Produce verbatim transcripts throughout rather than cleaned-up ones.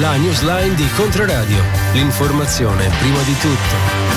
La newsline di Controradio. L'informazione prima di tutto.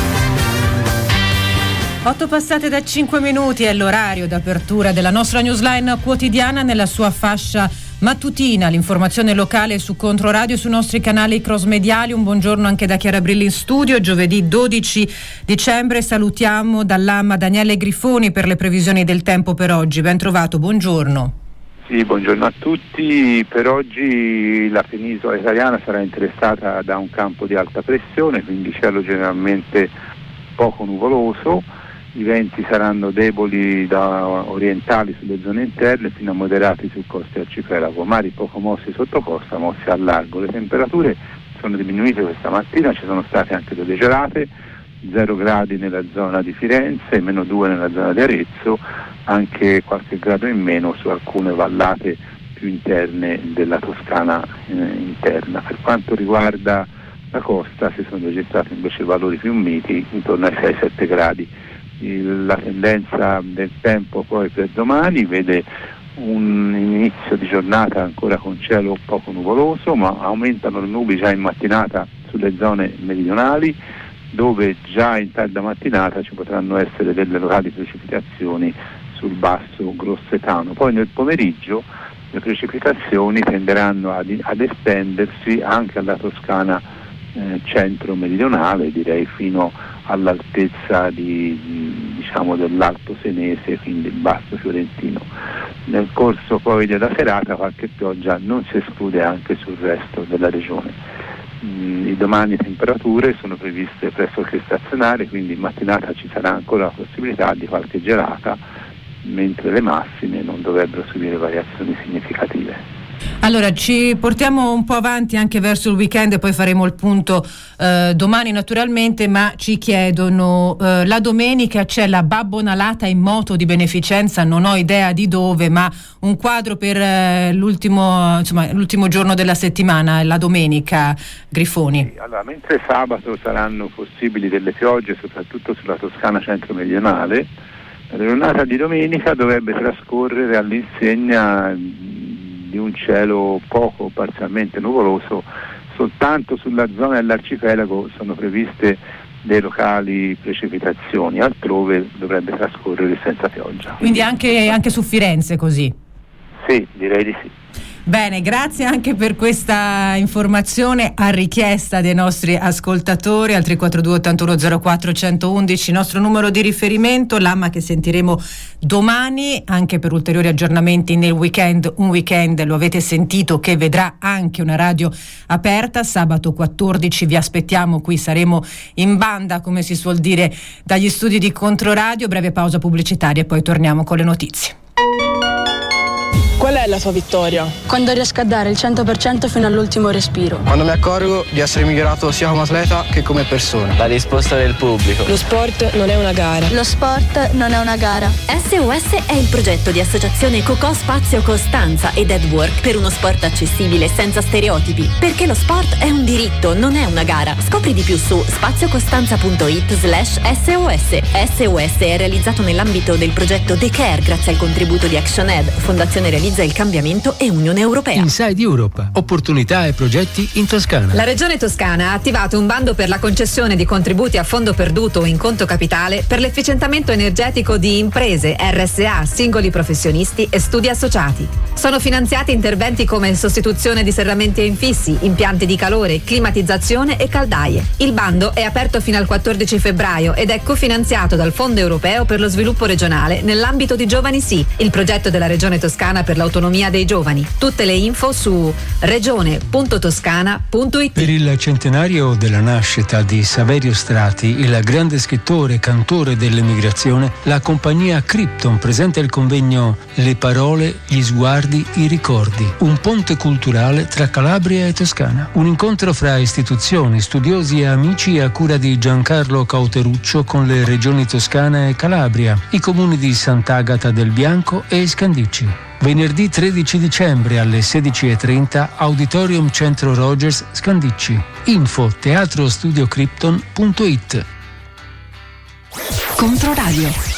Otto passate da cinque minuti è l'orario d'apertura della nostra newsline quotidiana nella sua fascia mattutina. L'informazione locale su Controradio, sui nostri canali cross-mediali. Un buongiorno anche da Chiara Brilli in studio. Giovedì dodici dicembre salutiamo dall'A M A Daniele Grifoni per le previsioni del tempo per oggi. Ben trovato, buongiorno. Sì, buongiorno a tutti. Per oggi la penisola italiana sarà interessata da un campo di alta pressione, quindi cielo generalmente poco nuvoloso. I venti saranno deboli da orientali sulle zone interne fino a moderati sul coste arcipelago, mari poco mossi sotto costa, mossi al largo. Le temperature sono diminuite questa mattina, ci sono state anche delle gelate, zero gradi nella zona di Firenze, meno due nella zona di Arezzo, anche qualche grado in meno su alcune vallate più interne della Toscana eh, interna. Per quanto riguarda la costa si sono registrati invece valori più miti, intorno ai sei sette gradi. Il, la tendenza del tempo poi per domani vede un inizio di giornata ancora con cielo poco nuvoloso, ma aumentano le nubi già in mattinata sulle zone meridionali, dove già in tarda mattinata ci potranno essere delle locali precipitazioni sul basso grossetano. Poi nel pomeriggio le precipitazioni tenderanno ad, ad estendersi anche alla Toscana eh, centro-meridionale, direi fino all'altezza di, di, diciamo dell'Alto Senese, quindi il basso fiorentino. Nel corso poi della serata qualche pioggia non si esclude anche sul resto della regione. Mm, i domani temperature sono previste pressoché stazionarie, quindi in mattinata ci sarà ancora la possibilità di qualche gelata, mentre le massime non dovrebbero subire variazioni significative. Allora, ci portiamo un po' avanti anche verso il weekend e poi faremo il punto eh, domani naturalmente, ma ci chiedono eh, la domenica c'è la Babbonalata in moto di beneficenza, non ho idea di dove, ma un quadro per eh, l'ultimo, insomma, l'ultimo giorno della settimana, la domenica, Grifoni. Sì, allora, mentre sabato saranno possibili delle piogge soprattutto sulla Toscana centro-meridionale, la giornata di domenica dovrebbe trascorrere all'insegna di un cielo poco parzialmente nuvoloso. Soltanto sulla zona dell'arcipelago sono previste dei locali precipitazioni, altrove dovrebbe trascorrere senza pioggia. Quindi anche, anche su Firenze così? Sì, direi di sì. Bene, grazie anche per questa informazione a richiesta dei nostri ascoltatori al tre quattro due otto uno zero quattro uno uno uno, il nostro numero di riferimento, l'A M A che sentiremo domani anche per ulteriori aggiornamenti nel weekend, un weekend lo avete sentito che vedrà anche una radio aperta. Sabato quattordici vi aspettiamo, qui saremo in banda come si suol dire dagli studi di Controradio. Breve pausa pubblicitaria e poi torniamo con le notizie. Qual è la tua vittoria? Quando riesco a dare il cento per cento fino all'ultimo respiro. Quando mi accorgo di essere migliorato sia come atleta che come persona. La risposta del pubblico. Lo sport non è una gara. Lo sport non è una gara. S O S è il progetto di associazione Cocò Spazio Costanza ed Edwork per uno sport accessibile senza stereotipi. Perché lo sport è un diritto, non è una gara. Scopri di più su spaziocostanza.it slash SOS. S O S è realizzato nell'ambito del progetto The Care grazie al contributo di ActionAid, Fondazione Realizza il Cambiamento e Unione Europea. Inside Europe, opportunità e progetti in Toscana. La Regione Toscana ha attivato un bando per la concessione di contributi a fondo perduto o in conto capitale per l'efficientamento energetico di imprese, R S A, singoli professionisti e studi associati. Sono finanziati interventi come sostituzione di serramenti e infissi, impianti di calore, climatizzazione e caldaie. Il bando è aperto fino al quattordici febbraio ed è cofinanziato dal Fondo Europeo per lo Sviluppo Regionale nell'ambito di Giovani Sì, il progetto della Regione Toscana per l'autonomia dei giovani. Tutte le info su regione punto toscana punto it. Per il centenario della nascita di Saverio Strati, il grande scrittore e cantore dell'emigrazione, la compagnia Krypton presenta il convegno Le parole, gli sguardi, i ricordi. Un ponte culturale tra Calabria e Toscana. Un incontro fra istituzioni, studiosi e amici a cura di Giancarlo Cauteruccio con le regioni Toscana e Calabria, i comuni di Sant'Agata del Bianco e Scandicci. Venerdì tredici dicembre alle sedici e trenta, Auditorium Centro Rogers, Scandicci. Info teatrostudiocrypton punto it. Controradio.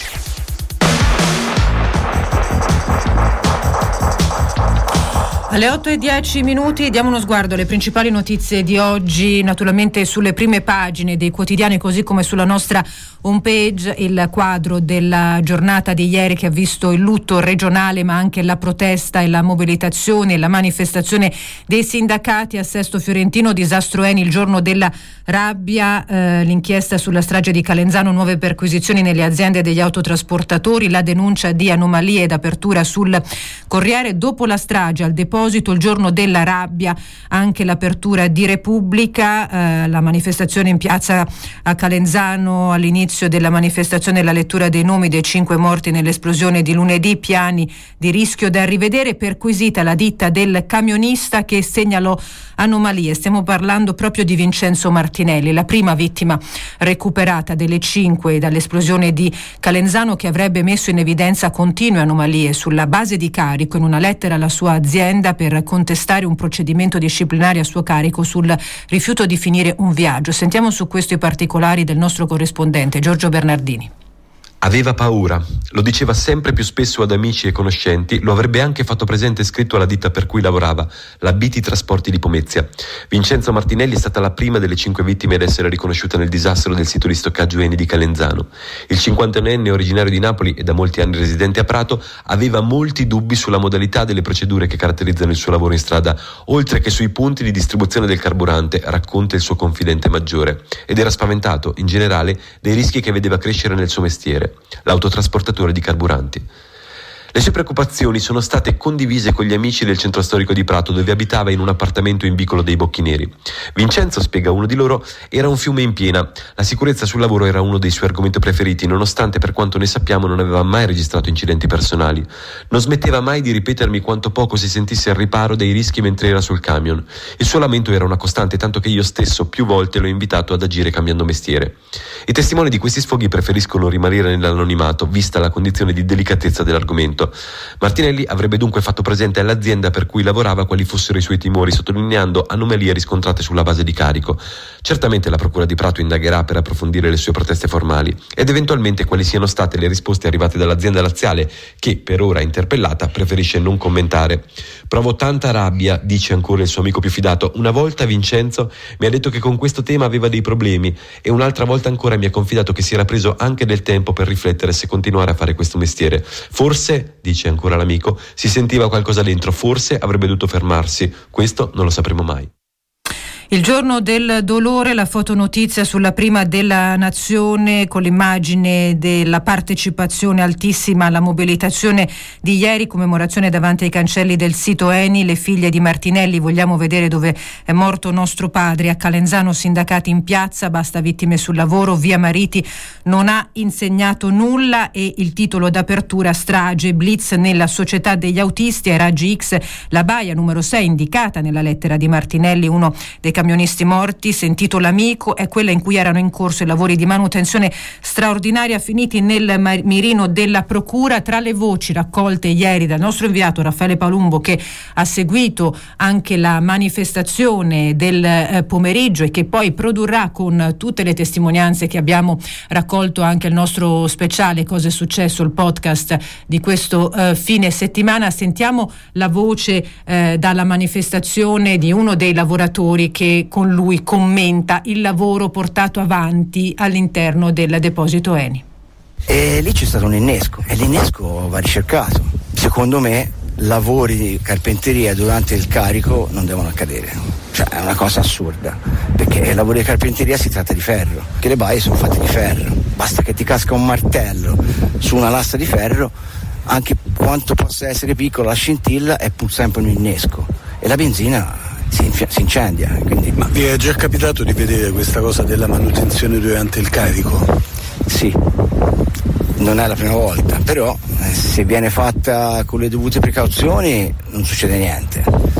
Alle otto e dieci minuti diamo uno sguardo alle principali notizie di oggi, naturalmente sulle prime pagine dei quotidiani così come sulla nostra homepage, il quadro della giornata di ieri che ha visto il lutto regionale ma anche la protesta e la mobilitazione, la manifestazione dei sindacati a Sesto Fiorentino, disastro Eni il giorno della rabbia, eh, l'inchiesta sulla strage di Calenzano, nuove perquisizioni nelle aziende degli autotrasportatori, la denuncia di anomalie ed apertura sul Corriere, dopo la strage al deposito il giorno della rabbia, anche l'apertura di Repubblica, eh, la manifestazione in piazza a Calenzano, all'inizio della manifestazione la lettura dei nomi dei cinque morti nell'esplosione di lunedì, piani di rischio da rivedere, perquisita la ditta del camionista che segnalò anomalie. Stiamo parlando proprio di Vincenzo Martinelli, la prima vittima recuperata delle cinque dall'esplosione di Calenzano, che avrebbe messo in evidenza continue anomalie sulla base di carico, in una lettera alla sua azienda per contestare un procedimento disciplinare a suo carico sul rifiuto di finire un viaggio. Sentiamo su questo i particolari del nostro corrispondente Giorgio Bernardini. Aveva paura, lo diceva sempre più spesso ad amici e conoscenti, lo avrebbe anche fatto presente scritto alla ditta per cui lavorava, la B T Trasporti di Pomezia. Vincenzo Martinelli è stata la prima delle cinque vittime ad essere riconosciuta nel disastro del sito di stoccaggio Eni di Calenzano. Il cinquantaneenne originario di Napoli e da molti anni residente a Prato aveva molti dubbi sulla modalità delle procedure che caratterizzano il suo lavoro in strada, oltre che sui punti di distribuzione del carburante, racconta il suo confidente maggiore. Ed era spaventato, in generale, dei rischi che vedeva crescere nel suo mestiere, l'autotrasportatore di carburanti. Le sue preoccupazioni sono state condivise con gli amici del centro storico di Prato, dove abitava in un appartamento in vicolo dei Bocchi Neri. Vincenzo, spiega uno di loro, era un fiume in piena. La sicurezza sul lavoro era uno dei suoi argomenti preferiti, nonostante, per quanto ne sappiamo, non aveva mai registrato incidenti personali. Non smetteva mai di ripetermi quanto poco si sentisse al riparo dei rischi mentre era sul camion. Il suo lamento era una costante, tanto che io stesso più volte l'ho invitato ad agire cambiando mestiere. I testimoni di questi sfoghi preferiscono rimanere nell'anonimato, vista la condizione di delicatezza dell'argomento. Martinelli avrebbe dunque fatto presente all'azienda per cui lavorava quali fossero i suoi timori, sottolineando anomalie riscontrate sulla base di carico. Certamente la Procura di Prato indagherà per approfondire le sue proteste formali ed eventualmente quali siano state le risposte arrivate dall'azienda laziale, che per ora interpellata preferisce non commentare. Provo tanta rabbia, dice ancora il suo amico più fidato. Una volta Vincenzo mi ha detto che con questo tema aveva dei problemi e un'altra volta ancora mi ha confidato che si era preso anche del tempo per riflettere se continuare a fare questo mestiere. Forse, dice ancora l'amico, si sentiva qualcosa dentro, forse avrebbe dovuto fermarsi. Questo non lo sapremo mai. Il giorno del dolore, la fotonotizia sulla prima della Nazione con l'immagine della partecipazione altissima alla mobilitazione di ieri, commemorazione davanti ai cancelli del sito Eni, le figlie di Martinelli, vogliamo vedere dove è morto nostro padre, a Calenzano sindacati in piazza, basta vittime sul lavoro, via Mariti non ha insegnato nulla, e il titolo d'apertura strage, blitz nella società degli autisti, ai raggi X, la baia numero sei indicata nella lettera di Martinelli, uno dei camionisti morti, sentito l'amico, è quella in cui erano in corso i lavori di manutenzione straordinaria finiti nel mirino della procura. Tra le voci raccolte ieri dal nostro inviato Raffaele Palumbo, che ha seguito anche la manifestazione del eh, pomeriggio e che poi produrrà con tutte le testimonianze che abbiamo raccolto anche il nostro speciale Cosa è successo, il podcast di questo eh, fine settimana, sentiamo la voce eh, dalla manifestazione di uno dei lavoratori che con lui commenta il lavoro portato avanti all'interno del deposito Eni. E lì c'è stato un innesco e l'innesco va ricercato. Secondo me lavori di carpenteria durante il carico non devono accadere, cioè è una cosa assurda, perché lavori di carpenteria si tratta di ferro, che le baie sono fatte di ferro, basta che ti casca un martello su una lastra di ferro, anche quanto possa essere piccola la scintilla è pur sempre un innesco e la benzina si, inf- si incendia. Quindi... Ma vi è già capitato di vedere questa cosa della manutenzione durante il carico? Sì, non è la prima volta, però eh, se viene fatta con le dovute precauzioni non succede niente.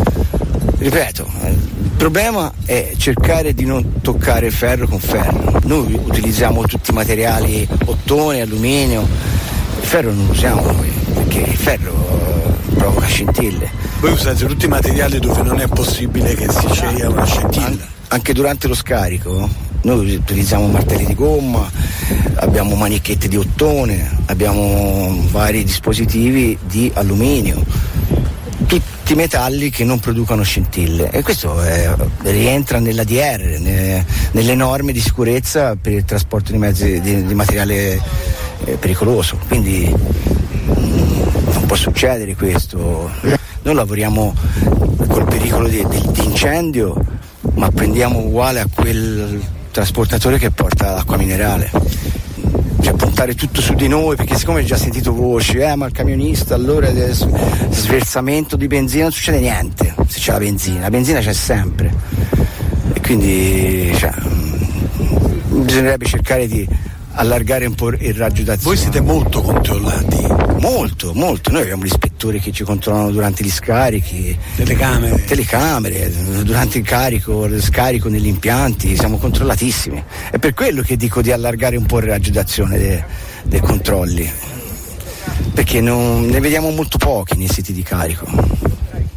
Ripeto, eh, il problema è cercare di non toccare il ferro con ferro. Noi utilizziamo tutti i materiali ottone, alluminio, il ferro non lo usiamo noi, perché il ferro eh, provoca scintille. Voi usate tutti i materiali dove non è possibile che si sceglia una scintilla? Anche durante lo scarico noi utilizziamo martelli di gomma, abbiamo manichette di ottone, abbiamo vari dispositivi di alluminio. tutti metalli che non producono scintille, e questo è, rientra nell'A D R, ne, nelle norme di sicurezza per il trasporto di mezzi di, di materiale eh, pericoloso, quindi mh, non può succedere questo. Noi lavoriamo col pericolo di, di, di incendio, ma prendiamo uguale a quel trasportatore che porta l'acqua minerale. Cioè puntare tutto su di noi, perché siccome hai già sentito voci, eh ma il camionista allora sversamento di benzina, non succede niente se c'è la benzina, la benzina c'è sempre, e quindi cioè, bisognerebbe cercare di allargare un po' il raggio d'azione. Voi siete molto controllati? Molto, molto. Noi abbiamo gli ispettori che ci controllano durante gli scarichi, telecamere, telecamere durante il carico, lo scarico negli impianti, siamo controllatissimi. È per quello che dico di allargare un po' il raggio d'azione dei, dei controlli, perché non, ne vediamo molto pochi nei siti di carico.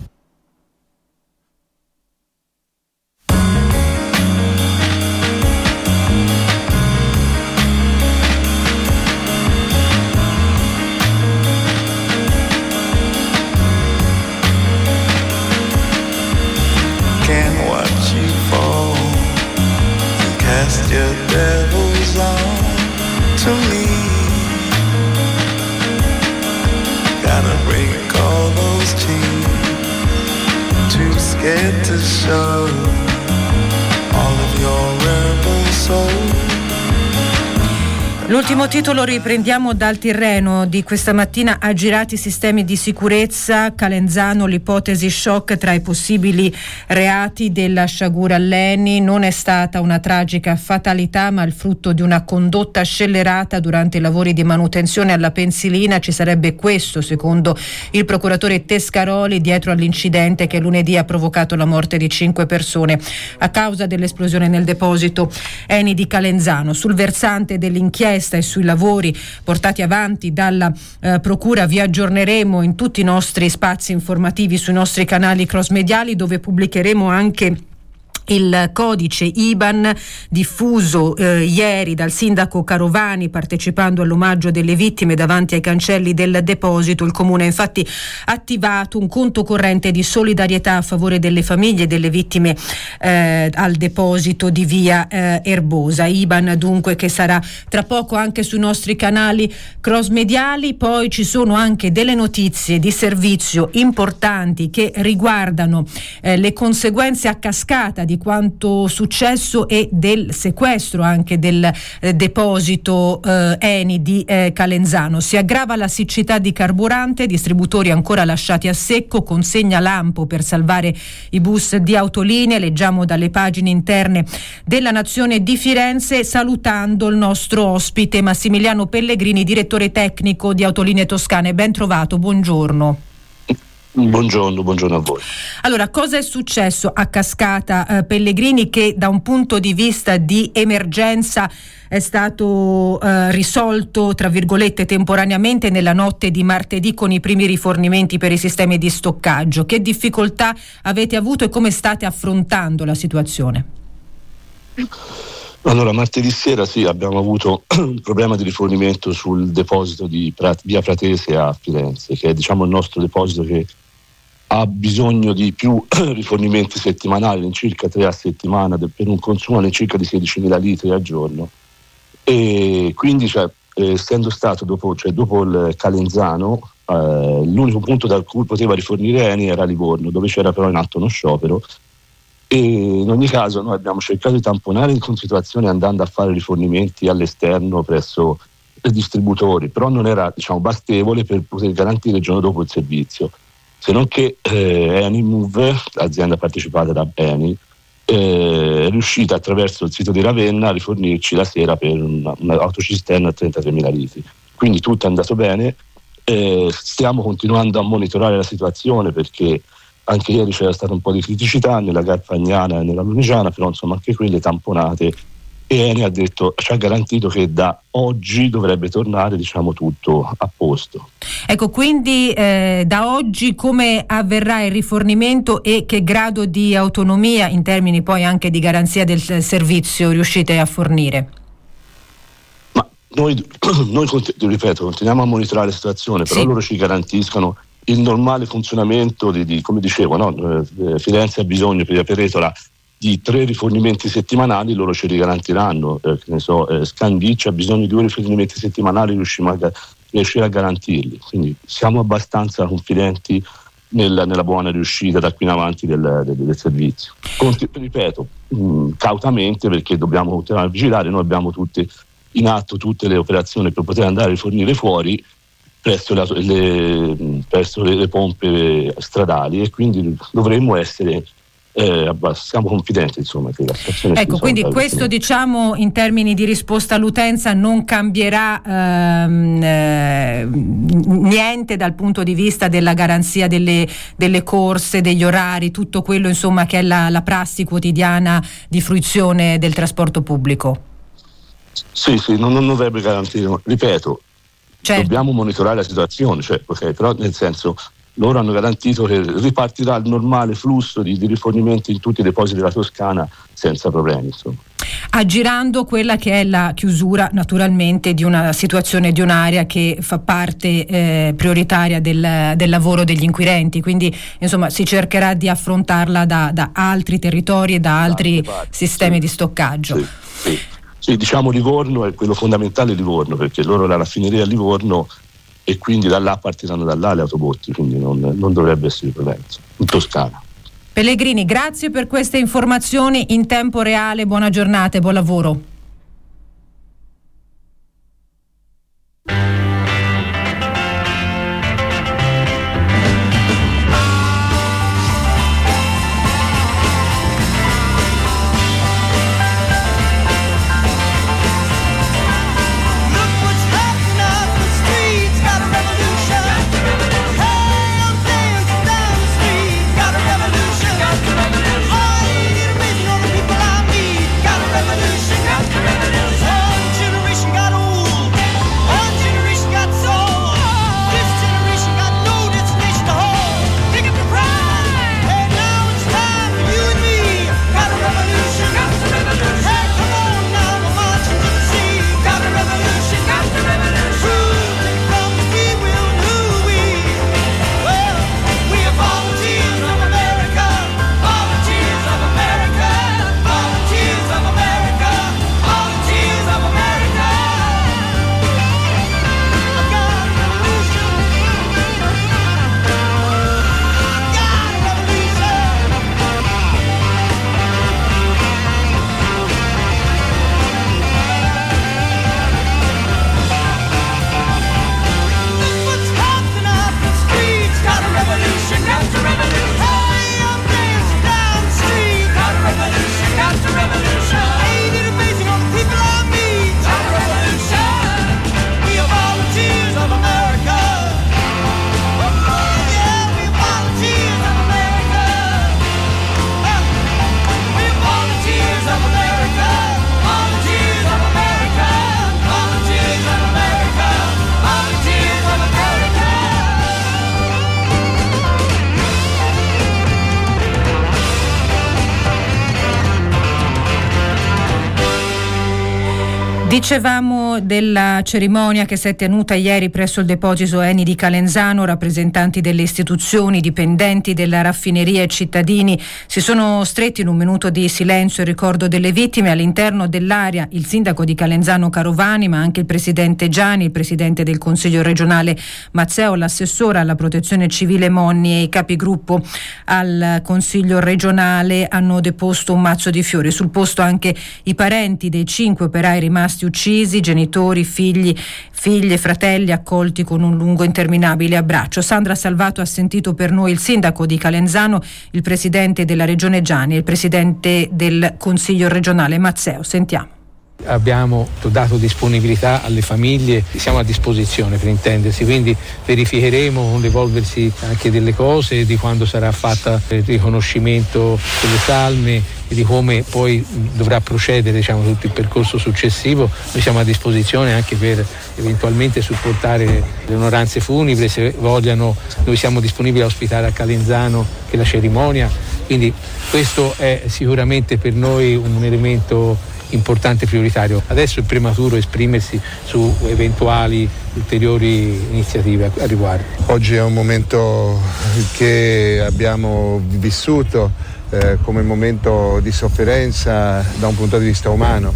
Your devils on to me. Gotta break all those chains. Too scared to show all of your rebel soul. L'ultimo titolo riprendiamo dal Tirreno di questa mattina. Aggirati i sistemi di sicurezza, Calenzano l'ipotesi shock tra i possibili reati della sciagura all'Eni. Non è stata una tragica fatalità, ma il frutto di una condotta scellerata durante i lavori di manutenzione alla pensilina. Ci sarebbe questo, secondo il procuratore Tescaroli, dietro all'incidente che lunedì ha provocato la morte di cinque persone a causa dell'esplosione nel deposito Eni di Calenzano. Sul versante dell'inchiesta e sui lavori portati avanti dalla eh, Procura vi aggiorneremo in tutti i nostri spazi informativi, sui nostri canali cross mediali, dove pubblicheremo anche il codice I B A N diffuso eh, ieri dal sindaco Carovani partecipando all'omaggio delle vittime davanti ai cancelli del deposito. Il comune ha infatti attivato un conto corrente di solidarietà a favore delle famiglie delle vittime eh, al deposito di via eh, Erbosa. I B A N dunque che sarà tra poco anche sui nostri canali cross mediali. Poi ci sono anche delle notizie di servizio importanti che riguardano eh, le conseguenze a cascata di quanto successo e del sequestro anche del eh, deposito eh, Eni di eh, Calenzano. Si aggrava la siccità di carburante, distributori ancora lasciati a secco, consegna lampo per salvare i bus di Autolinee. Leggiamo dalle pagine interne della Nazione di Firenze, salutando il nostro ospite Massimiliano Pellegrini, direttore tecnico di Autolinee Toscane. Ben trovato, buongiorno. Buongiorno, buongiorno a voi. Allora, cosa è successo a Cascata eh, Pellegrini, che da un punto di vista di emergenza è stato eh, risolto, tra virgolette, temporaneamente nella notte di martedì con i primi rifornimenti per i sistemi di stoccaggio? Che difficoltà avete avuto e come state affrontando la situazione? Allora, martedì sera sì, abbiamo avuto un problema di rifornimento sul deposito di Prat- via Pratese a Firenze, che è diciamo il nostro deposito che ha bisogno di più rifornimenti settimanali, in circa tre a settimana, per un consumo in circa di sedicimila litri al giorno. E quindi, cioè, essendo stato dopo, cioè, dopo il Calenzano, eh, l'unico punto da cui poteva rifornire Eni era Livorno, dove c'era però in atto uno sciopero. E in ogni caso noi abbiamo cercato di tamponare in situazione andando a fare rifornimenti all'esterno presso i distributori, però non era diciamo bastevole per poter garantire il giorno dopo il servizio, se non che eh, Eni Move, l'azienda partecipata da Eni, eh, è riuscita attraverso il sito di Ravenna a rifornirci la sera per una, un'autocisterna a trentatremila litri. Quindi tutto è andato bene, eh, stiamo continuando a monitorare la situazione perché anche ieri c'era stata un po' di criticità nella Garfagnana e nella Lunigiana, però insomma anche quelle tamponate, e Eni ha detto, ci ha garantito che da oggi dovrebbe tornare diciamo tutto a posto. Ecco, quindi eh, da oggi come avverrà il rifornimento e che grado di autonomia in termini poi anche di garanzia del servizio riuscite a fornire? Ma noi, noi ripeto, continuiamo a monitorare la situazione, però sì. Loro ci garantiscono il normale funzionamento di, di come dicevo, no? eh, Firenze ha bisogno per Peretola di tre rifornimenti settimanali, loro ce li garantiranno, eh, che ne so, eh, Scandicci ha bisogno di due rifornimenti settimanali, riusciamo a, riuscire a garantirli, quindi siamo abbastanza confidenti nel, nella buona riuscita da qui in avanti del, del, del servizio. Conti, ripeto, mh, cautamente, perché dobbiamo continuare a vigilare, noi abbiamo tutte in atto tutte le operazioni per poter andare a rifornire fuori presso, la, le, presso le, le pompe stradali, e quindi dovremmo essere eh, siamo confidenti, insomma, che la situazione ecco, quindi questo, diciamo, in termini di risposta all'utenza non cambierà ehm, eh, niente dal punto di vista della garanzia delle, delle corse, degli orari, tutto quello, insomma, che è la, la prassi quotidiana di fruizione del trasporto pubblico. Sì, sì, non, non dovrebbe garantire, ripeto, certo. Dobbiamo monitorare la situazione, cioè, okay, però nel senso, loro hanno garantito che ripartirà il normale flusso di, di rifornimenti in tutti i depositi della Toscana senza problemi, insomma. Aggirando quella che è la chiusura, naturalmente, di una situazione, di un'area che fa parte eh, prioritaria del, del lavoro degli inquirenti, quindi insomma si cercherà di affrontarla da, da altri territori e da altri parte, sistemi sì. di stoccaggio. Sì, sì. Sì, diciamo Livorno è quello fondamentale, Livorno, perché loro la raffineria a Livorno e quindi da là partiranno da là le autobotti, quindi non, non dovrebbe essere problema in Toscana. Pellegrini, grazie per queste informazioni in tempo reale, buona giornata e buon lavoro. Dicevamo della cerimonia che si è tenuta ieri presso il deposito Eni di Calenzano. Rappresentanti delle istituzioni, dipendenti della raffineria e cittadini si sono stretti in un minuto di silenzio in ricordo delle vittime. All'interno dell'area il sindaco di Calenzano Carovani, ma anche il presidente Gianni, il presidente del Consiglio regionale Mazzeo, l'assessore alla protezione civile Monni e i capigruppo al Consiglio regionale hanno deposto un mazzo di fiori. Sul posto anche i parenti dei cinque operai rimasti uccisi, genitori, figli, figlie, fratelli accolti con un lungo interminabile abbraccio. Sandra Salvato ha sentito per noi il sindaco di Calenzano, il presidente della regione Gianni e il presidente del Consiglio regionale Mazzeo. Sentiamo. Abbiamo dato disponibilità alle famiglie, siamo a disposizione per intendersi, quindi verificheremo con l'evolversi anche delle cose, di quando sarà fatta il riconoscimento delle salme e di come poi dovrà procedere, diciamo, tutto il percorso successivo. Noi siamo a disposizione anche per eventualmente supportare le onoranze funebri se vogliano. Noi siamo disponibili a ospitare a Calenzano che la cerimonia, quindi questo è sicuramente per noi un elemento importante e prioritario. Adesso è prematuro esprimersi su eventuali ulteriori iniziative a riguardo. Oggi è un momento che abbiamo vissuto eh, come momento di sofferenza da un punto di vista umano.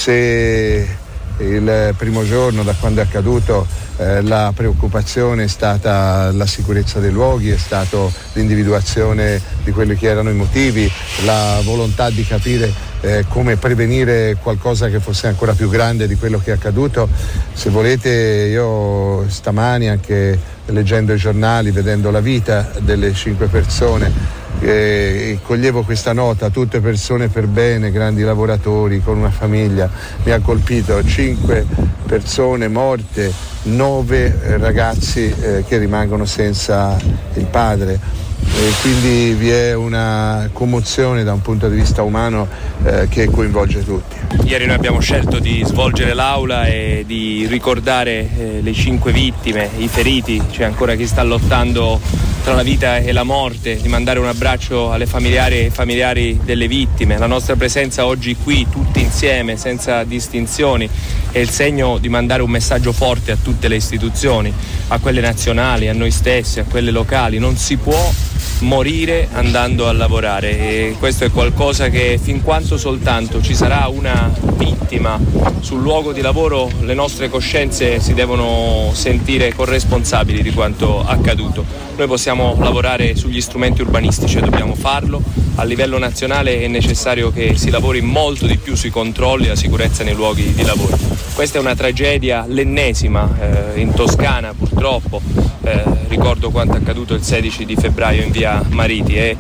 Se il primo giorno da quando è accaduto eh, la preoccupazione è stata la sicurezza dei luoghi, è stato l'individuazione di quelli che erano i motivi, la volontà di capire eh, come prevenire qualcosa che fosse ancora più grande di quello che è accaduto. Se volete, io stamani, anche leggendo i giornali, vedendo la vita delle cinque persone, Eh, coglievo questa nota: tutte persone per bene, grandi lavoratori con una famiglia. Mi ha colpito: cinque persone morte, nove ragazzi eh, che rimangono senza il padre. E quindi vi è una commozione da un punto di vista umano eh, che coinvolge tutti. Ieri noi abbiamo scelto di svolgere l'aula e di ricordare eh, le cinque vittime, i feriti, c'è ancora chi sta lottando tra la vita e la morte, di mandare un abbraccio alle familiari e familiari delle vittime. La nostra presenza oggi qui, tutti insieme, senza distinzioni, è il segno di mandare un messaggio forte a tutte le istituzioni, a quelle nazionali, a noi stessi, a quelle locali. Non si può morire andando a lavorare, e questo è qualcosa che, fin quanto soltanto ci sarà una vittima sul luogo di lavoro, le nostre coscienze si devono sentire corresponsabili di quanto accaduto. Noi possiamo lavorare sugli strumenti urbanistici e dobbiamo farlo. A livello nazionale è necessario che si lavori molto di più sui controlli e la sicurezza nei luoghi di lavoro. Questa è una tragedia, l'ennesima eh, in Toscana purtroppo. Eh, ricordo quanto accaduto il sedici di febbraio in via Mariti e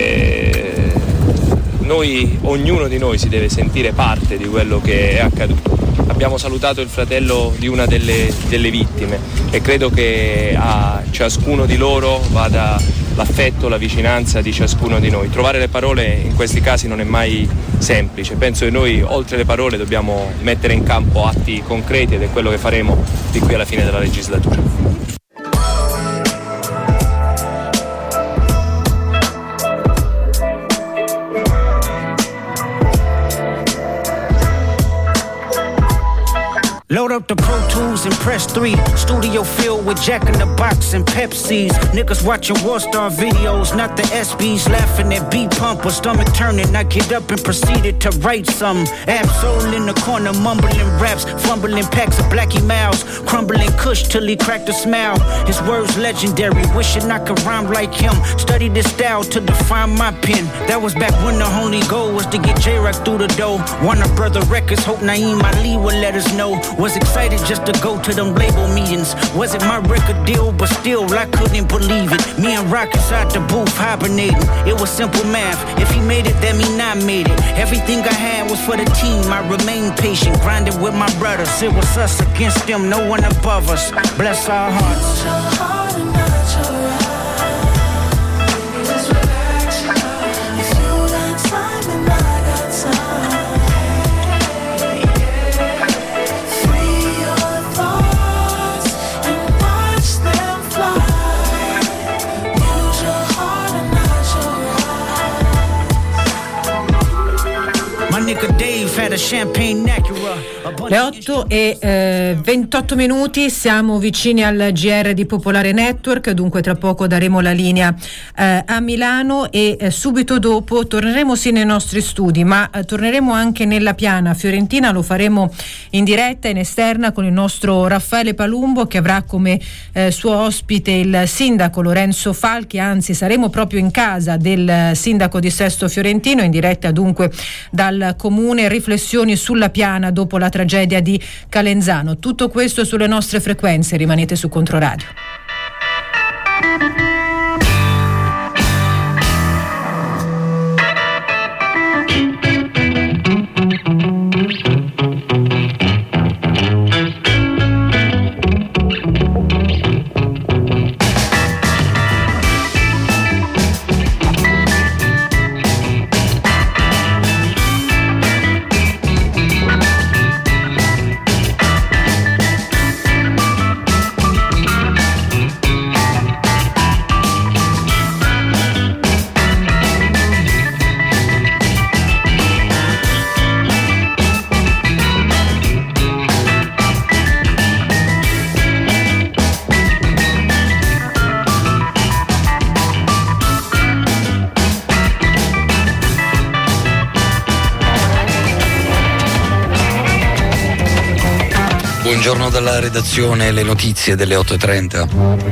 eh, noi, ognuno di noi si deve sentire parte di quello che è accaduto. Abbiamo salutato il fratello di una delle, delle vittime e credo che a ciascuno di loro vada l'affetto, la vicinanza di ciascuno di noi. Trovare le parole in questi casi non è mai semplice. Penso che noi, oltre le parole, dobbiamo mettere in campo atti concreti, ed è quello che faremo di qui alla fine della legislatura. Load up the Pro Tools and press three. Studio filled with Jack in the Box and Pepsis. Niggas watching War Star videos, not the S Bs. Laughing at B-Pump or stomach turning. I get up and proceeded to write some. Absol in the corner, mumbling raps, fumbling packs of Blackie Mouse, crumbling Kush till he cracked a smile. His words legendary, wishing I could rhyme like him. Study this style to define my pen. That was back when the only goal was to get J-Rock through the door. Warner Brother Records, hope Naeem Ali would let us know. Was excited just to go to them label meetings. Wasn't my record deal, but still I couldn't believe it. Me and Rock inside the booth hibernating. It was simple math. If he made it, that mean I made it. Everything I had was for the team. I remained patient, grinding with my brothers. It was us against them, no one above us. Bless our hearts. Le otto e eh, ventotto minuti, siamo vicini al G R di Popolare Network, dunque tra poco daremo la linea eh, a Milano e eh, subito dopo torneremo sì nei nostri studi, ma eh, torneremo anche nella piana fiorentina. Lo faremo in diretta in esterna con il nostro Raffaele Palumbo, che avrà come eh, suo ospite il sindaco Lorenzo Falchi. Anzi, saremo proprio in casa del sindaco di Sesto Fiorentino, in diretta dunque dal comune. Riflessioni sulla piana dopo la tragedia di Calenzano. Tutto questo sulle nostre frequenze, rimanete su Controradio. Buongiorno dalla redazione, le notizie delle otto e trenta.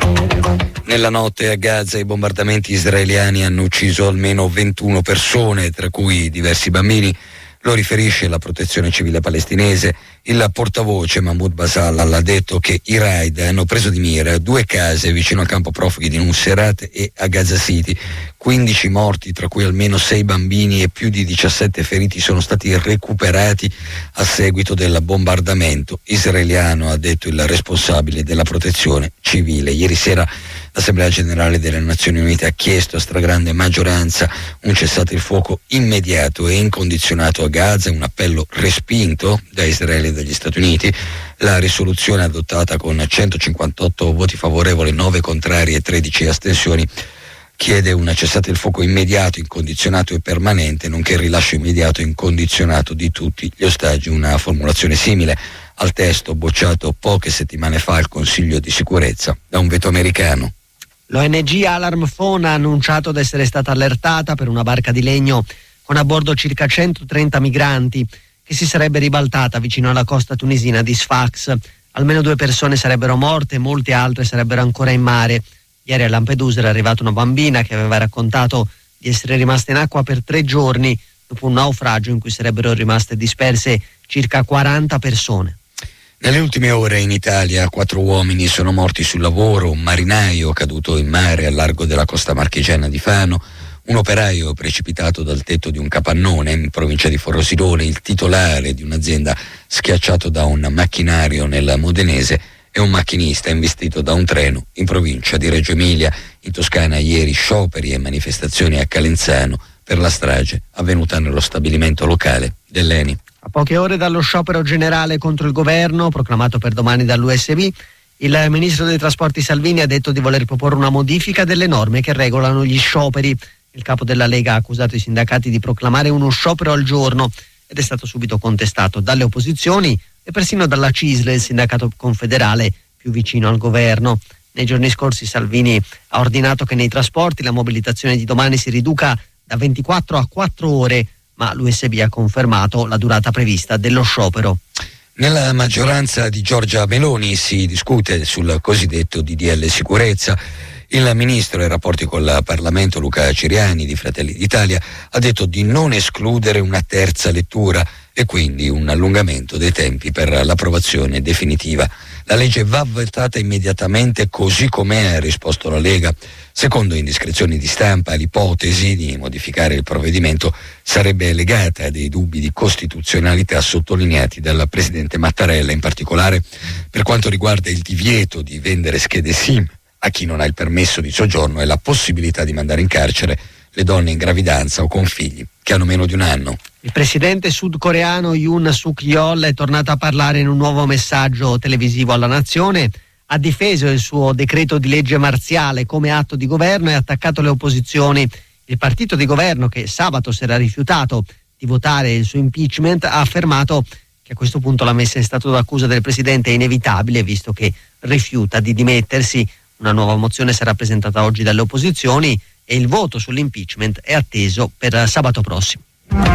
Nella notte a Gaza i bombardamenti israeliani hanno ucciso almeno ventuno persone, tra cui diversi bambini. Lo riferisce la protezione civile palestinese. Il portavoce Mahmoud Basal ha detto che i raid hanno preso di mira due case vicino al campo profughi di Nuseirat e a Gaza City. quindici morti, tra cui almeno sei bambini, e più di diciassette feriti sono stati recuperati a seguito del bombardamento israeliano, ha detto il responsabile della protezione civile. Ieri sera l'Assemblea Generale delle Nazioni Unite ha chiesto a stragrande maggioranza un cessate il fuoco immediato e incondizionato a Gaza, un appello respinto da Israele e dagli Stati Uniti. La risoluzione adottata con centocinquantotto voti favorevoli, nove contrari e tredici astensioni chiede un cessate il fuoco immediato, incondizionato e permanente, nonché il rilascio immediato e incondizionato di tutti gli ostaggi, una formulazione simile al testo bocciato poche settimane fa al Consiglio di sicurezza da un veto americano. L'O N G Alarm Phone ha annunciato di essere stata allertata per una barca di legno con a bordo circa centotrenta migranti che si sarebbe ribaltata vicino alla costa tunisina di Sfax. Almeno due persone sarebbero morte e molte altre sarebbero ancora in mare. Ieri a Lampedusa era arrivata una bambina che aveva raccontato di essere rimasta in acqua per tre giorni dopo un naufragio in cui sarebbero rimaste disperse circa quaranta persone. Nelle ultime ore in Italia quattro uomini sono morti sul lavoro, un marinaio caduto in mare al largo della costa marchigiana di Fano, un operaio precipitato dal tetto di un capannone in provincia di Frosinone, il titolare di un'azienda schiacciato da un macchinario nel Modenese e un macchinista investito da un treno in provincia di Reggio Emilia. In Toscana ieri scioperi e manifestazioni a Calenzano per la strage avvenuta nello stabilimento locale dell'Eni. A poche ore dallo sciopero generale contro il governo, proclamato per domani dall'U S B, il ministro dei trasporti Salvini ha detto di voler proporre una modifica delle norme che regolano gli scioperi. Il capo della Lega ha accusato i sindacati di proclamare uno sciopero al giorno ed è stato subito contestato dalle opposizioni e persino dalla C I S L, il sindacato confederale più vicino al governo. Nei giorni scorsi Salvini ha ordinato che nei trasporti la mobilitazione di domani si riduca da ventiquattro a quattro ore, ma l'U S B ha confermato la durata prevista dello sciopero. Nella maggioranza di Giorgia Meloni si discute sul cosiddetto D D L sicurezza. Il ministro ai rapporti col Parlamento Luca Ciriani di Fratelli d'Italia ha detto di non escludere una terza lettura e quindi un allungamento dei tempi per l'approvazione definitiva. La legge va votata immediatamente così com'è, ha risposto la Lega. Secondo indiscrezioni di stampa, l'ipotesi di modificare il provvedimento sarebbe legata a dei dubbi di costituzionalità sottolineati dal presidente Mattarella, in particolare per quanto riguarda il divieto di vendere schede SIM a chi non ha il permesso di soggiorno e la possibilità di mandare in carcere le donne in gravidanza o con figli che hanno meno di un anno. Il presidente sudcoreano Yoon Suk Yeol è tornato a parlare in un nuovo messaggio televisivo alla nazione, ha difeso il suo decreto di legge marziale come atto di governo e ha attaccato le opposizioni. Il partito di governo, che sabato si era rifiutato di votare il suo impeachment, ha affermato che a questo punto la messa in stato d'accusa del presidente è inevitabile, visto che rifiuta di dimettersi. Una nuova mozione sarà presentata oggi dalle opposizioni e il voto sull'impeachment è atteso per sabato prossimo.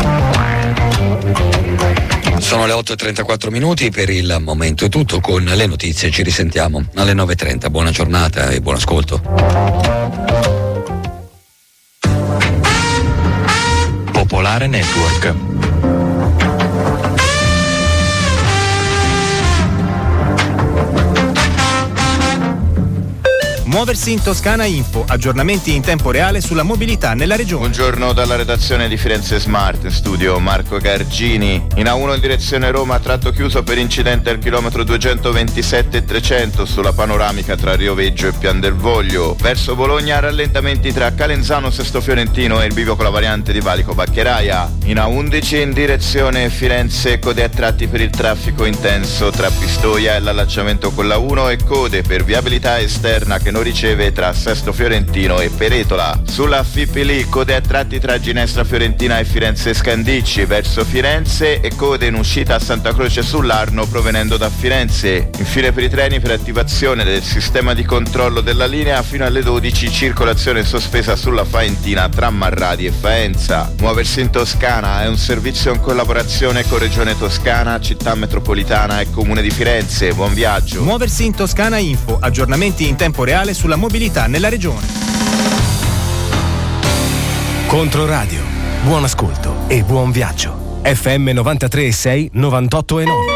Sono le otto e trentaquattro minuti, per il momento è tutto. Con le notizie ci risentiamo alle nove e trenta. Buona giornata e buon ascolto. Popolare Network. Muoversi in Toscana Info, aggiornamenti in tempo reale sulla mobilità nella regione. Buongiorno dalla redazione di Firenze Smart, in studio Marco Gargini. In A uno in direzione Roma, tratto chiuso per incidente al chilometro duecentoventisette e trecento sulla panoramica tra Rioveggio e Pian del Voglio. Verso Bologna, rallentamenti tra Calenzano Sesto Fiorentino e il bivio con la variante di Valico Baccheraia. In A undici in direzione Firenze, code a tratti per il traffico intenso tra Pistoia e l'allacciamento con la uno e code per viabilità esterna che non riceve tra Sesto Fiorentino e Peretola. Sulla Fipili code a tratti tra Ginestra Fiorentina e Firenze Scandicci verso Firenze e code in uscita a Santa Croce sull'Arno provenendo da Firenze. Infine per i treni, per attivazione del sistema di controllo della linea fino alle dodici circolazione sospesa sulla Faentina tra Marradi e Faenza. Muoversi in Toscana è un servizio in collaborazione con Regione Toscana, Città Metropolitana e Comune di Firenze. Buon viaggio. Muoversi in Toscana Info, aggiornamenti in tempo reale sulla mobilità nella regione. Controradio, buon ascolto e buon viaggio. F M novantatré e sei, novantotto e nove.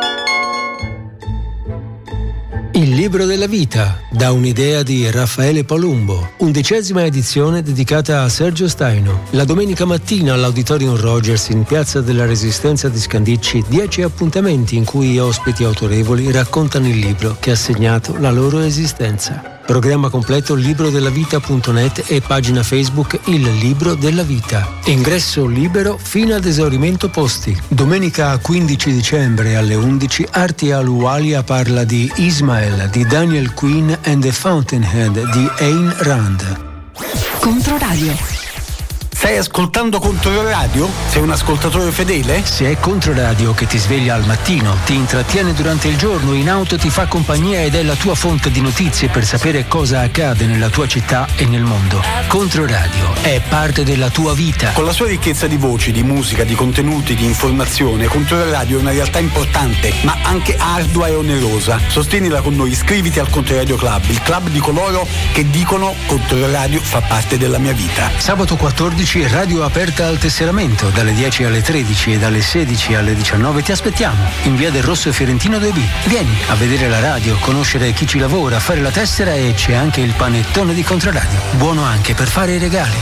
Il libro della vita, da un'idea di Raffaele Palumbo, undicesima edizione dedicata a Sergio Staino. La domenica mattina all'Auditorium Rogers in Piazza della Resistenza di Scandicci, dieci appuntamenti in cui ospiti autorevoli raccontano il libro che ha segnato la loro esistenza. Programma completo librodellavita punto net e pagina Facebook Il Libro della Vita. Ingresso libero fino ad esaurimento posti. Domenica quindici dicembre alle undici Arti Aluwalia parla di Ismael di Daniel Quinn and the Fountainhead di Ayn Rand. Controradio. Stai ascoltando Controradio? Sei un ascoltatore fedele? Se è Controradio che ti sveglia al mattino, ti intrattiene durante il giorno, in auto ti fa compagnia ed è la tua fonte di notizie per sapere cosa accade nella tua città e nel mondo. Controradio è parte della tua vita. Con la sua ricchezza di voci, di musica, di contenuti, di informazione, Controradio è una realtà importante, ma anche ardua e onerosa. Sostienila con noi, iscriviti al Controradio Club, il club di coloro che dicono Controradio fa parte della mia vita. Sabato quattordici radio aperta al tesseramento dalle dieci alle tredici e dalle sedici alle diciannove. Ti aspettiamo in via del Rosso Fiorentino due B. Vieni a vedere la radio, conoscere chi ci lavora, fare la tessera e c'è anche il panettone di Controradio, buono anche per fare i regali.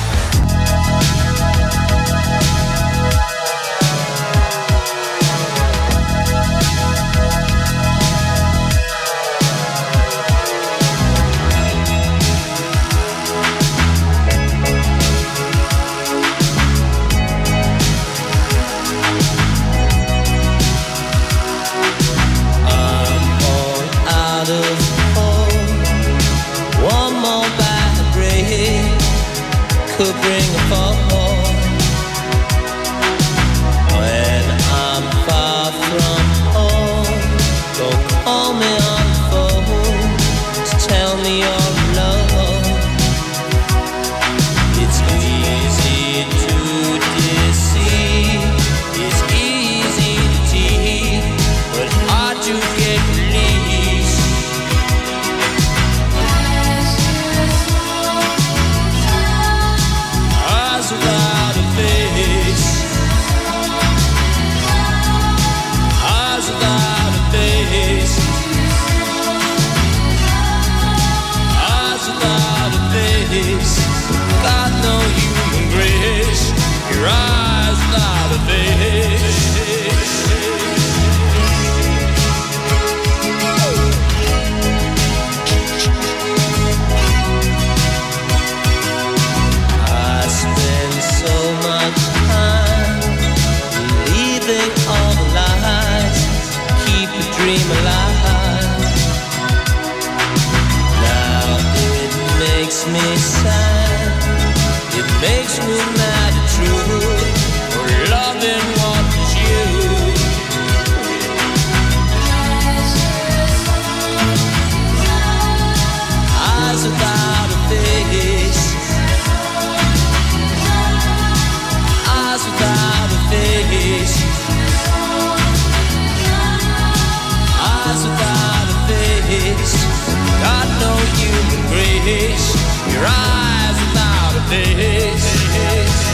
Could bring a fall when I'm far from home. Don't call me on the phone to tell me you're alone. It's easy to deceive, it's easy to tease, but hard to get released. Without a face, eyes without a face, eyes without a face, got no human grace, your eyes without a face. So much time believing all the lies, keep the dream alive. Now it makes me sad, it makes me mad at true, for loving what is you. Eyes without a face, eyes without a face, eyes without a face, got no human grace, your eyes without a face.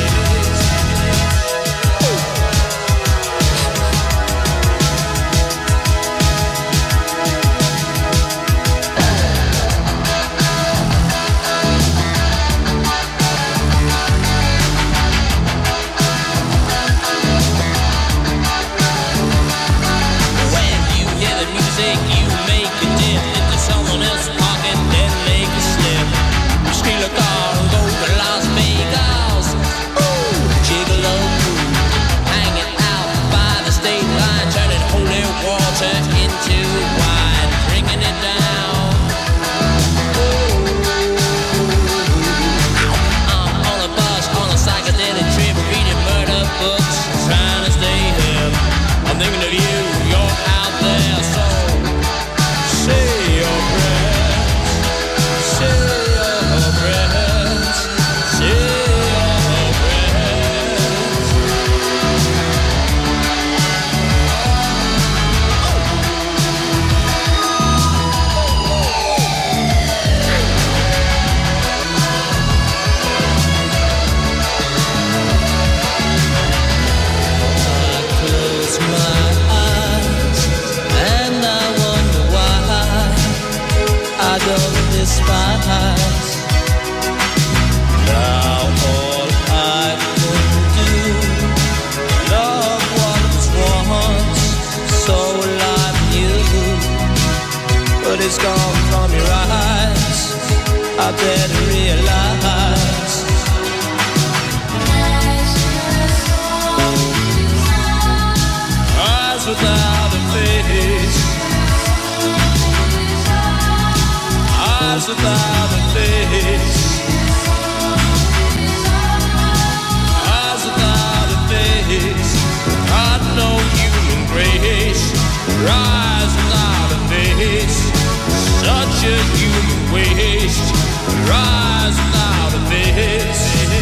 despise. Now all I can do, love what once so like you, but it's gone from your eyes. I better realize. Eyes without a face, eyes without a face, eyes without a face. Got no human grace. Eyes without a face, such a human waste. Eyes without a face.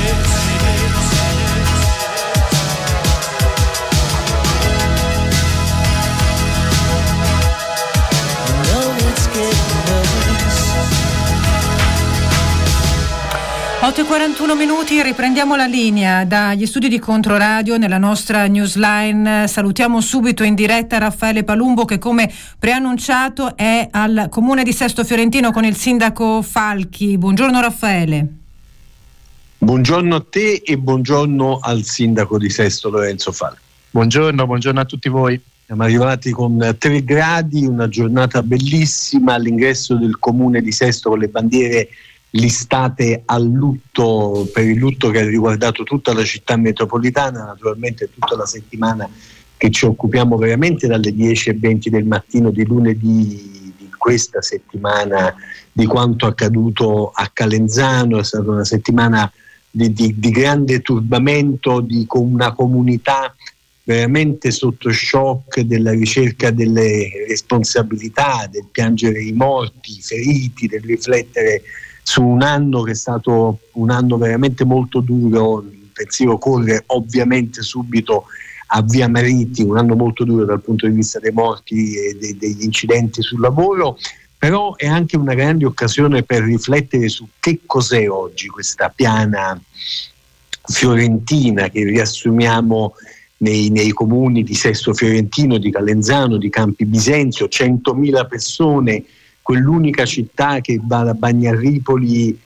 otto e quarantuno minuti, riprendiamo la linea dagli studi di Controradio nella nostra newsline. Salutiamo subito in diretta Raffaele Palumbo che, come preannunciato, è al comune di Sesto Fiorentino con il sindaco Falchi. Buongiorno Raffaele. Buongiorno a te e buongiorno al sindaco di Sesto Lorenzo Falchi. Buongiorno, buongiorno a tutti voi. Siamo arrivati con tre gradi, una giornata bellissima all'ingresso del comune di Sesto con le bandiere listate al lutto, per il lutto che ha riguardato tutta la città metropolitana, naturalmente tutta la settimana che ci occupiamo veramente dalle dieci e venti del mattino di lunedì di questa settimana di quanto accaduto a Calenzano. È stata una settimana di, di, di grande turbamento, di una comunità veramente sotto shock della ricerca delle responsabilità, del piangere i morti, i feriti, del riflettere su un anno che è stato un anno veramente molto duro. Il pensiero corre ovviamente subito a Via Mariti, un anno molto duro dal punto di vista dei morti e dei, degli incidenti sul lavoro, però è anche una grande occasione per riflettere su che cos'è oggi questa piana fiorentina che riassumiamo nei, nei comuni di Sesto Fiorentino, di Calenzano, di Campi Bisenzio, centomila persone, quell'unica città che va da Bagnarripoli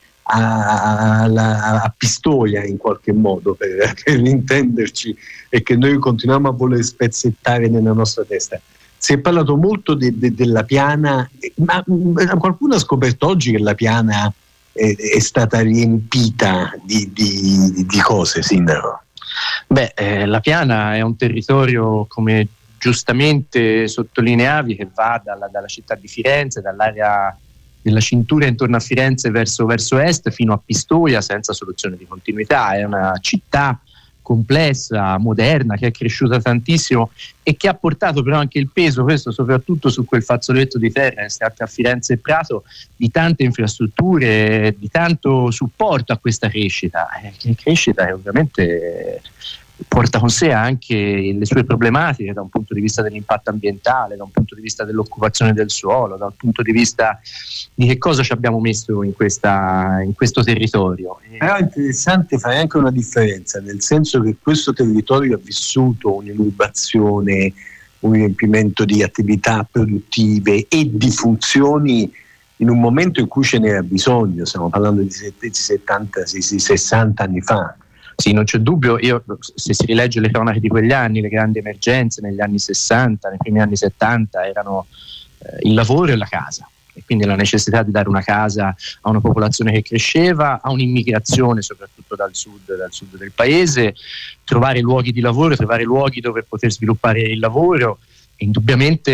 a, a, a Pistoia in qualche modo, per, per intenderci, e che noi continuiamo a voler spezzettare nella nostra testa. Si è parlato molto de, de, della piana, ma qualcuno ha scoperto oggi che la piana è, è stata riempita di, di, di cose, sindaco? Beh, eh, la piana è un territorio, come giustamente sottolineavi, che va dalla, dalla città di Firenze, dall'area della cintura intorno a Firenze verso, verso est fino a Pistoia, senza soluzione di continuità. È una città complessa, moderna, che è cresciuta tantissimo e che ha portato però anche il peso, questo soprattutto su quel fazzoletto di terra tra Firenze e Prato, di tante infrastrutture, di tanto supporto a questa crescita, eh, che crescita è ovviamente porta con sé anche le sue problematiche da un punto di vista dell'impatto ambientale, da un punto di vista dell'occupazione del suolo, da un punto di vista di che cosa ci abbiamo messo in, questa, in questo territorio. Però è interessante fare anche una differenza, nel senso che questo territorio ha vissuto un'inurbazione, un riempimento di attività produttive e di funzioni in un momento in cui ce n'era bisogno. Stiamo parlando di settanta, sessanta anni fa. Sì, non c'è dubbio. Io, se si rilegge le cronache di quegli anni, le grandi emergenze negli anni sessanta, nei primi anni settanta erano eh, il lavoro e la casa, e quindi la necessità di dare una casa a una popolazione che cresceva, a un'immigrazione soprattutto dal sud, dal sud del paese, trovare luoghi di lavoro, trovare luoghi dove poter sviluppare il lavoro. E indubbiamente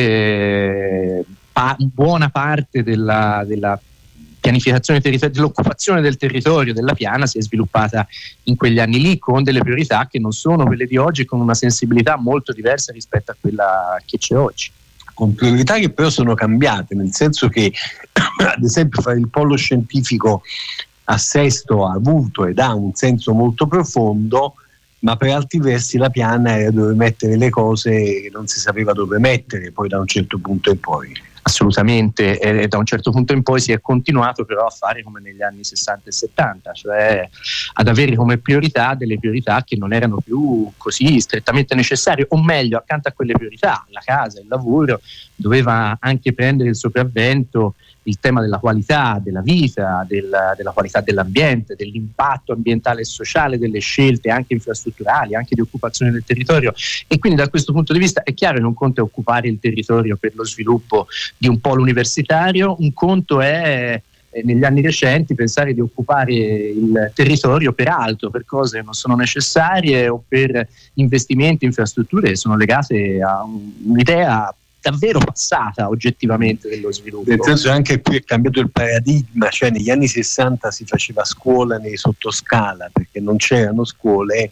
eh, pa- buona parte della, della pianificazione territor- dell'occupazione del territorio della piana si è sviluppata in quegli anni lì, con delle priorità che non sono quelle di oggi, con una sensibilità molto diversa rispetto a quella che c'è oggi. Con priorità che però sono cambiate, nel senso che ad esempio fare il polo scientifico a Sesto ha avuto ed ha un senso molto profondo, ma per altri versi la piana era dove mettere le cose che non si sapeva dove mettere poi da un certo punto in poi. Assolutamente, e da un certo punto in poi si è continuato però a fare come negli anni sessanta e settanta, cioè ad avere come priorità delle priorità che non erano più così strettamente necessarie, o meglio, accanto a quelle priorità, la casa, il lavoro, doveva anche prendere il sopravvento il tema della qualità della vita, del, della qualità dell'ambiente, dell'impatto ambientale e sociale delle scelte anche infrastrutturali, anche di occupazione del territorio. E quindi da questo punto di vista è chiaro che un conto è occupare il territorio per lo sviluppo di un polo universitario, un conto è negli anni recenti pensare di occupare il territorio per altro, per cose che non sono necessarie o per investimenti, infrastrutture che sono legate a un'idea davvero passata oggettivamente dello sviluppo. Nel senso anche qui è cambiato il paradigma, cioè negli anni sessanta si faceva scuola nei sottoscala perché non c'erano scuole,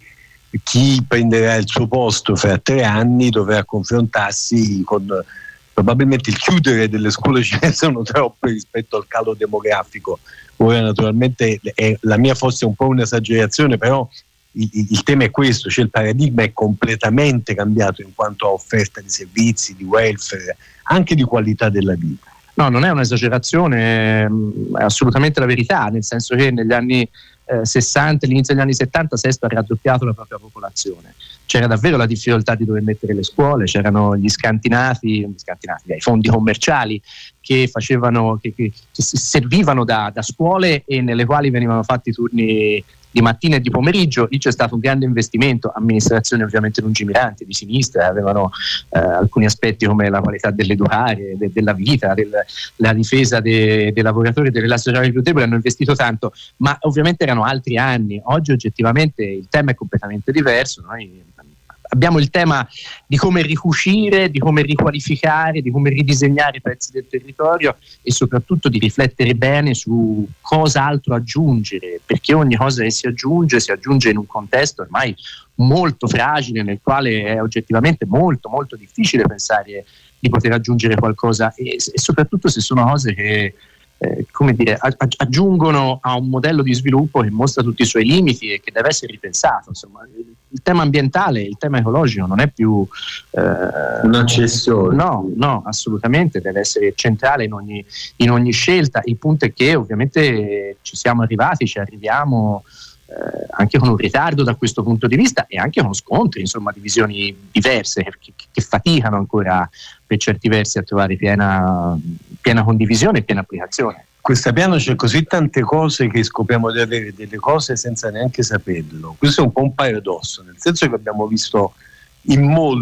chi prenderà il suo posto fra tre anni dovrà confrontarsi con probabilmente il chiudere delle scuole ce ne sono troppe rispetto al calo demografico. Ora naturalmente è, la mia forse è un po' un'esagerazione, però il, il tema è questo, cioè il paradigma è completamente cambiato in quanto a offerta di servizi, di welfare, anche di qualità della vita. No, non è un'esagerazione, è assolutamente la verità, nel senso che negli anni eh, sessanta, all'inizio degli anni settanta Sesto ha raddoppiato la propria popolazione. C'era davvero la difficoltà di dover mettere le scuole, c'erano gli scantinati, gli scantinati i fondi commerciali che facevano, che, che, che servivano da, da scuole e nelle quali venivano fatti turni di mattina e di pomeriggio. Lì c'è stato un grande investimento, amministrazioni ovviamente lungimiranti di sinistra, avevano eh, alcuni aspetti come la qualità dell'educare, de, della vita, del, la difesa dei, dei lavoratori e delle classi sociali più deboli, hanno investito tanto, ma ovviamente erano altri anni. Oggi oggettivamente il tema è completamente diverso. Noi abbiamo il tema di come ricucire, di come riqualificare, di come ridisegnare i pezzi del territorio e soprattutto di riflettere bene su cosa altro aggiungere, perché ogni cosa che si aggiunge si aggiunge in un contesto ormai molto fragile, nel quale è oggettivamente molto molto difficile pensare di poter aggiungere qualcosa e, e soprattutto se sono cose che Eh, come dire, aggiungono a un modello di sviluppo che mostra tutti i suoi limiti e che deve essere ripensato. Insomma, il tema ambientale, il tema ecologico non è più eh, un accessorio. No, no, assolutamente deve essere centrale in ogni, in ogni scelta. Il punto è che ovviamente ci siamo arrivati, ci arriviamo eh, anche con un ritardo da questo punto di vista e anche con scontri, insomma, di visioni diverse che, che faticano ancora per certi versi a trovare piena, piena condivisione e piena applicazione. Questa piano c'è così tante cose che scopriamo di avere delle cose senza neanche saperlo. Questo è un po' un paradosso, nel senso che abbiamo visto in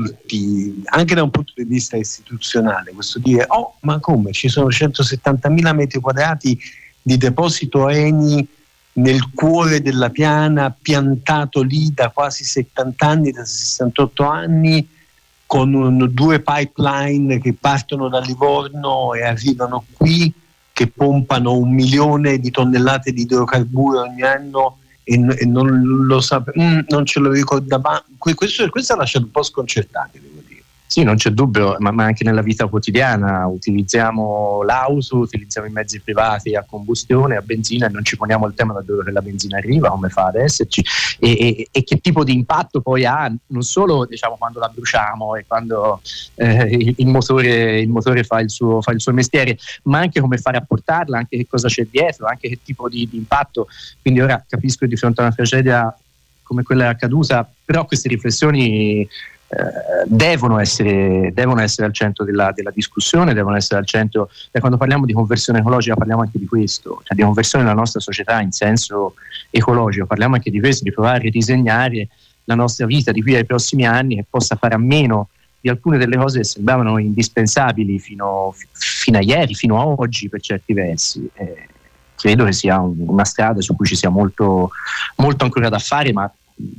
molti, anche da un punto di vista istituzionale, questo dire oh ma come ci sono centosettantamila metri quadrati di deposito Eni nel cuore della piana, piantato lì da quasi settanta anni, da sessantotto anni, con un, due pipeline che partono da Livorno e arrivano qui, che pompano un milione di tonnellate di idrocarburi ogni anno e, e non lo sape- mm, non ce lo ricordava. Questo, questo ha lasciato un po' sconcertati, devo dire. Sì, non c'è dubbio, ma, ma anche nella vita quotidiana utilizziamo l'auto, utilizziamo i mezzi privati a combustione, a benzina e non ci poniamo il tema da dove la benzina arriva, come fa ad esserci e, e, e che tipo di impatto poi ha, non solo diciamo quando la bruciamo e quando eh, il, il, motore, il motore fa il, suo, fa il suo mestiere, ma anche come fare a portarla, anche che cosa c'è dietro, anche che tipo di, di impatto. Quindi ora capisco di fronte a una tragedia come quella accaduta, però queste riflessioni Eh, devono essere, devono essere al centro della, della discussione, devono essere al centro. E quando parliamo di conversione ecologica parliamo anche di questo, cioè di conversione della nostra società in senso ecologico, parliamo anche di questo, di provare a ridisegnare la nostra vita di qui ai prossimi anni, che possa fare a meno di alcune delle cose che sembravano indispensabili fino, fino a ieri, fino a oggi per certi versi. Eh, credo che sia un, una strada su cui ci sia molto, molto ancora da fare, ma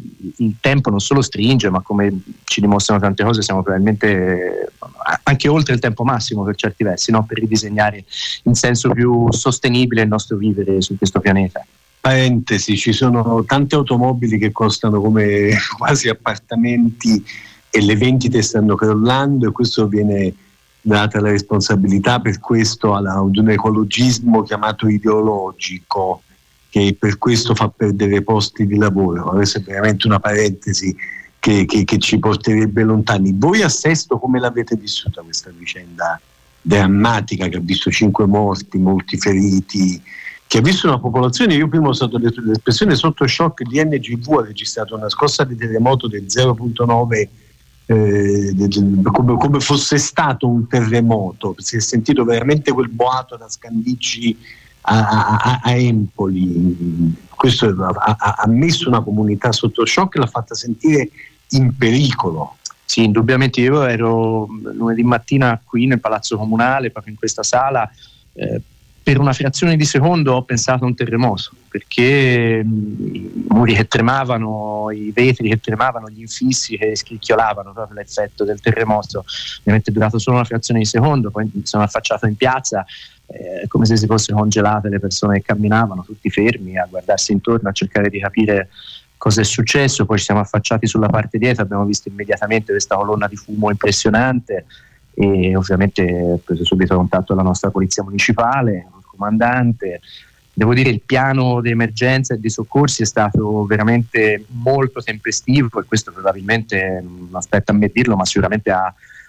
il tempo non solo stringe, ma come ci dimostrano tante cose siamo probabilmente anche oltre il tempo massimo per certi versi, no? Per ridisegnare in senso più sostenibile il nostro vivere su questo pianeta. Parentesi, ci sono tante automobili che costano come quasi appartamenti e le vendite stanno crollando e questo viene data la responsabilità per questo ad un ecologismo chiamato ideologico, che per questo fa perdere posti di lavoro. Questa è veramente una parentesi che, che, che ci porterebbe lontani. Voi a Sesto come l'avete vissuta questa vicenda drammatica che ha visto cinque morti, molti feriti, che ha visto una popolazione, io prima ho usato l'espressione sotto shock, di N G V ha registrato una scossa di terremoto del zero virgola nove eh, come, come fosse stato un terremoto. Si è sentito veramente quel boato da Scandicci a, a, a Empoli. Questo ha, ha messo una comunità sotto shock e l'ha fatta sentire in pericolo. Sì, indubbiamente. Io ero lunedì mattina qui nel Palazzo Comunale, proprio in questa sala, eh, per una frazione di secondo ho pensato a un terremoto, perché i muri che tremavano, i vetri che tremavano, gli infissi che scricchiolavano, proprio l'effetto del terremoto. Ovviamente è durato solo una frazione di secondo, poi mi sono affacciato in piazza, eh, come se si fosse congelate le persone che camminavano, tutti fermi a guardarsi intorno, a cercare di capire cosa è successo. Poi ci siamo affacciati sulla parte dietro, abbiamo visto immediatamente questa colonna di fumo impressionante e ovviamente preso subito contatto alla nostra polizia municipale, il comandante. Devo dire, il piano di emergenza e di soccorsi è stato veramente molto tempestivo, e questo probabilmente, non aspetta a me dirlo, ma sicuramente ha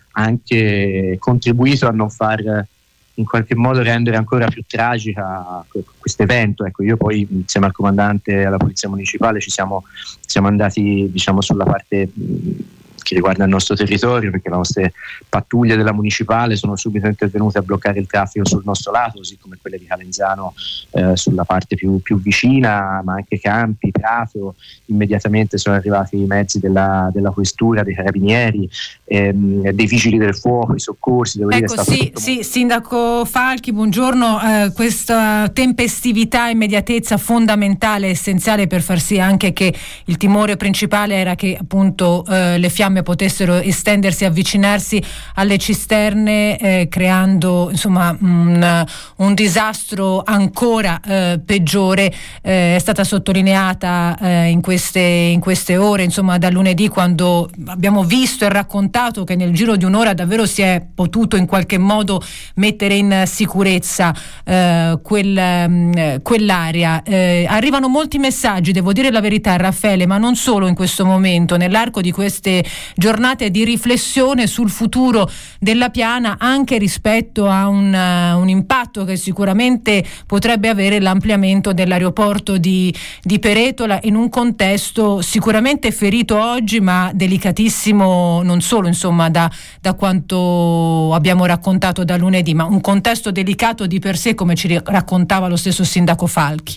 anche contribuito a non far in qualche modo rendere ancora più tragica questo evento. Ecco, io poi insieme al comandante e alla polizia municipale ci siamo, siamo andati, diciamo, sulla parte che riguarda il nostro territorio, perché le nostre pattuglie della municipale sono subito intervenute a bloccare il traffico sul nostro lato, così come quelle di Calenzano eh, sulla parte più, più vicina, ma anche Campi, Prato. Immediatamente sono arrivati i mezzi della, della questura, dei carabinieri, ehm, dei vigili del fuoco, i soccorsi. Devo ecco, dire, sì, sì, Sindaco Falchi, buongiorno. Eh, questa tempestività e immediatezza fondamentale, essenziale per far sì anche che il timore principale era che appunto eh, le fiamme potessero estendersi e avvicinarsi alle cisterne, eh, creando insomma un, un disastro ancora eh, peggiore. Eh, è stata sottolineata eh, in queste in queste ore, insomma da lunedì, quando abbiamo visto e raccontato che nel giro di un'ora davvero si è potuto in qualche modo mettere in sicurezza eh, quel, quell'area. Eh, arrivano molti messaggi, devo dire la verità, Raffaele, ma non solo in questo momento, nell'arco di queste giornate di riflessione sul futuro della Piana, anche rispetto a un, uh, un impatto che sicuramente potrebbe avere l'ampliamento dell'aeroporto di, di Peretola, in un contesto sicuramente ferito oggi, ma delicatissimo non solo insomma da, da quanto abbiamo raccontato da lunedì, ma un contesto delicato di per sé, come ci raccontava lo stesso sindaco Falchi.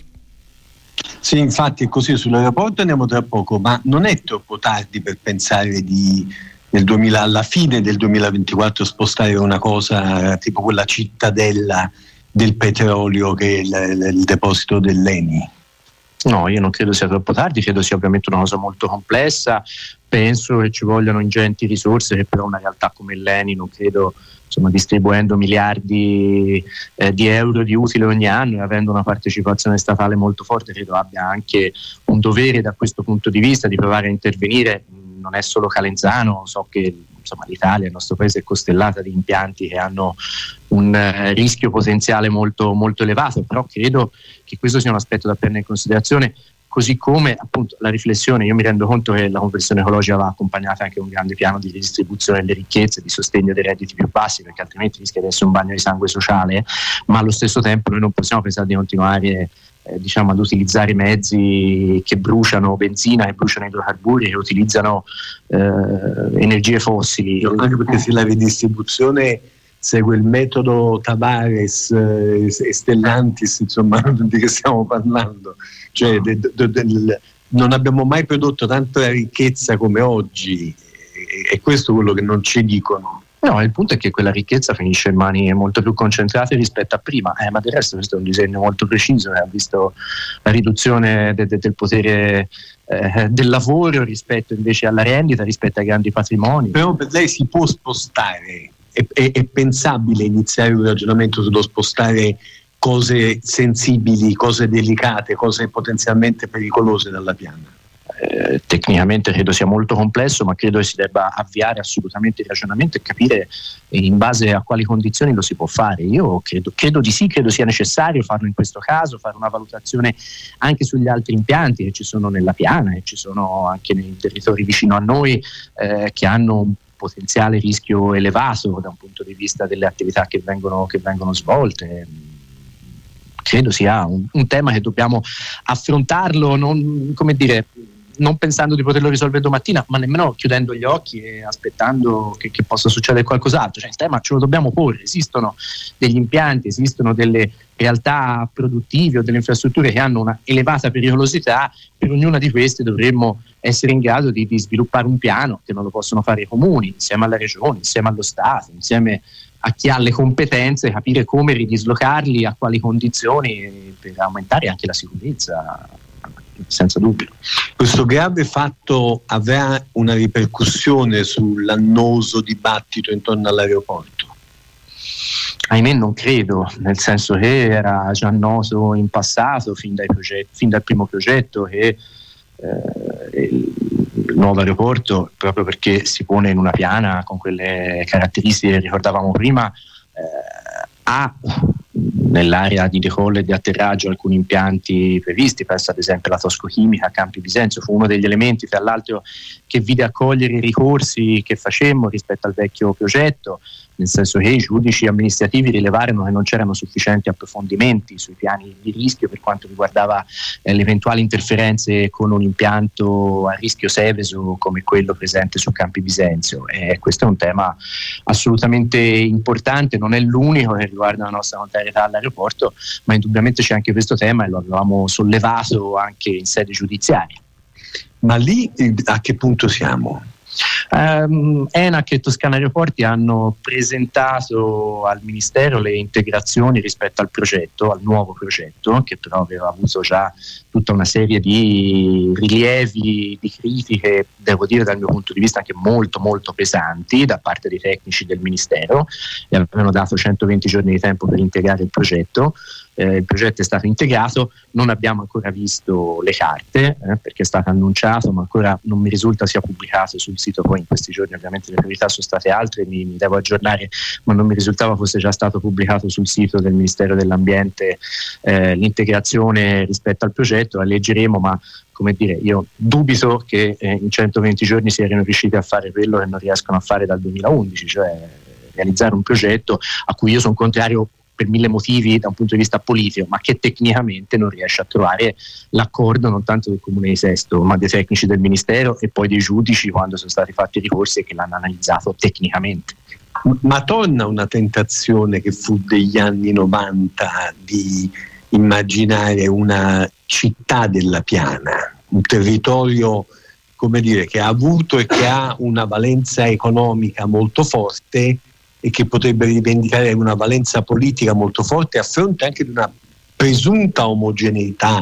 Sì, infatti è così. Sull'aeroporto andiamo tra poco, ma non è troppo tardi per pensare di nel duemila, alla fine del duemilaventiquattro spostare una cosa tipo quella cittadella del petrolio che è il, il deposito dell'Eni? No, io non credo sia troppo tardi, credo sia ovviamente una cosa molto complessa. Penso che ci vogliano ingenti risorse, che però una realtà come l'Eni non credo, insomma, distribuendo miliardi eh, di euro di utile ogni anno e avendo una partecipazione statale molto forte, credo abbia anche un dovere da questo punto di vista di provare a intervenire. Non è solo Calenzano, so che insomma l'Italia, il nostro paese, è costellata di impianti che hanno un eh, rischio potenziale molto, molto elevato, però credo che questo sia un aspetto da prendere in considerazione, così come appunto la riflessione. Io mi rendo conto che la conversione ecologica va accompagnata anche da un grande piano di redistribuzione delle ricchezze, di sostegno dei redditi più bassi, perché altrimenti rischia di essere un bagno di sangue sociale, ma allo stesso tempo noi non possiamo pensare di continuare eh, diciamo ad utilizzare mezzi che bruciano benzina, che bruciano idrocarburi, che utilizzano eh, energie fossili. Anche perché se la redistribuzione segue il metodo Tavares eh, e Stellantis, insomma, di che stiamo parlando? Cioè, de, de, de, de, non abbiamo mai prodotto tanta ricchezza come oggi, e, e questo è quello che non ci dicono. No, il punto è che quella ricchezza finisce in mani molto più concentrate rispetto a prima, eh, ma del resto questo è un disegno molto preciso, eh, ha visto la riduzione de, de, del potere eh, del lavoro rispetto invece alla rendita, rispetto ai grandi patrimoni. Però per lei si può spostare, è, è, è pensabile iniziare un ragionamento sullo spostare cose sensibili, cose delicate, cose potenzialmente pericolose dalla Piana? Eh, tecnicamente credo sia molto complesso, ma credo che si debba avviare assolutamente il ragionamento e capire in base a quali condizioni lo si può fare. Io credo, credo di sì, credo sia necessario farlo in questo caso, fare una valutazione anche sugli altri impianti che ci sono nella Piana e ci sono anche nei territori vicino a noi eh, che hanno un potenziale rischio elevato da un punto di vista delle attività che vengono, che vengono svolte. Credo sia un, un tema che dobbiamo affrontarlo, non, come dire, non pensando di poterlo risolvere domattina, ma nemmeno chiudendo gli occhi e aspettando che, che possa succedere qualcos'altro. Cioè, il tema ce lo dobbiamo porre. Esistono degli impianti, esistono delle realtà produttive o delle infrastrutture che hanno una elevata pericolosità. Per ognuna di queste dovremmo essere in grado di, di sviluppare un piano, che non lo possono fare i comuni, insieme alla regione, insieme allo Stato, insieme a chi ha le competenze, capire come ridislocarli, a quali condizioni, per aumentare anche la sicurezza, senza dubbio. Questo grave fatto avrà una ripercussione sull'annoso dibattito intorno all'aeroporto? Ahimè non credo, nel senso che era già noto in passato, fin, dai progetti, fin dal primo progetto, che eh, il, il nuovo aeroporto, proprio perché si pone in una piana con quelle caratteristiche che ricordavamo prima, eh, ha nell'area di decollo e di atterraggio alcuni impianti previsti. Penso ad esempio alla Toscochimica a Campi Bisenzio, fu uno degli elementi tra l'altro che vide accogliere i ricorsi che facemmo rispetto al vecchio progetto, nel senso che i giudici amministrativi rilevarono che non c'erano sufficienti approfondimenti sui piani di rischio per quanto riguardava eh, le eventuali interferenze con un impianto a rischio Seveso come quello presente su Campi Bisenzio, e questo è un tema assolutamente importante, non è l'unico che riguarda la nostra contrarietà all'aeroporto, ma indubbiamente c'è anche questo tema e lo avevamo sollevato anche in sede giudiziaria. Ma lì a che punto siamo? Um, ENAC e Toscana Aeroporti hanno presentato al Ministero le integrazioni rispetto al progetto, al nuovo progetto, che però aveva avuto già tutta una serie di rilievi, di critiche, devo dire dal mio punto di vista anche molto molto pesanti da parte dei tecnici del Ministero, e avevano dato centoventi giorni di tempo per integrare il progetto. Eh, il progetto è stato integrato, non abbiamo ancora visto le carte eh, perché è stato annunciato, ma ancora non mi risulta sia pubblicato sul sito. Poi in questi giorni ovviamente le priorità sono state altre, mi, mi devo aggiornare, ma non mi risultava fosse già stato pubblicato sul sito del Ministero dell'Ambiente eh, l'integrazione rispetto al progetto. La leggeremo, ma come dire, io dubito che eh, in centoventi giorni siano riusciti a fare quello che non riescono a fare dal duemilaundici, cioè realizzare un progetto a cui io sono contrario per mille motivi da un punto di vista politico, ma che tecnicamente non riesce a trovare l'accordo non tanto del Comune di Sesto, ma dei tecnici del Ministero e poi dei giudici quando sono stati fatti i ricorsi e che l'hanno analizzato tecnicamente. Ma torna una tentazione che fu degli anni novanta di immaginare una città della Piana, un territorio, come dire, che ha avuto e che ha una valenza economica molto forte e che potrebbe rivendicare una valenza politica molto forte a fronte anche di una presunta omogeneità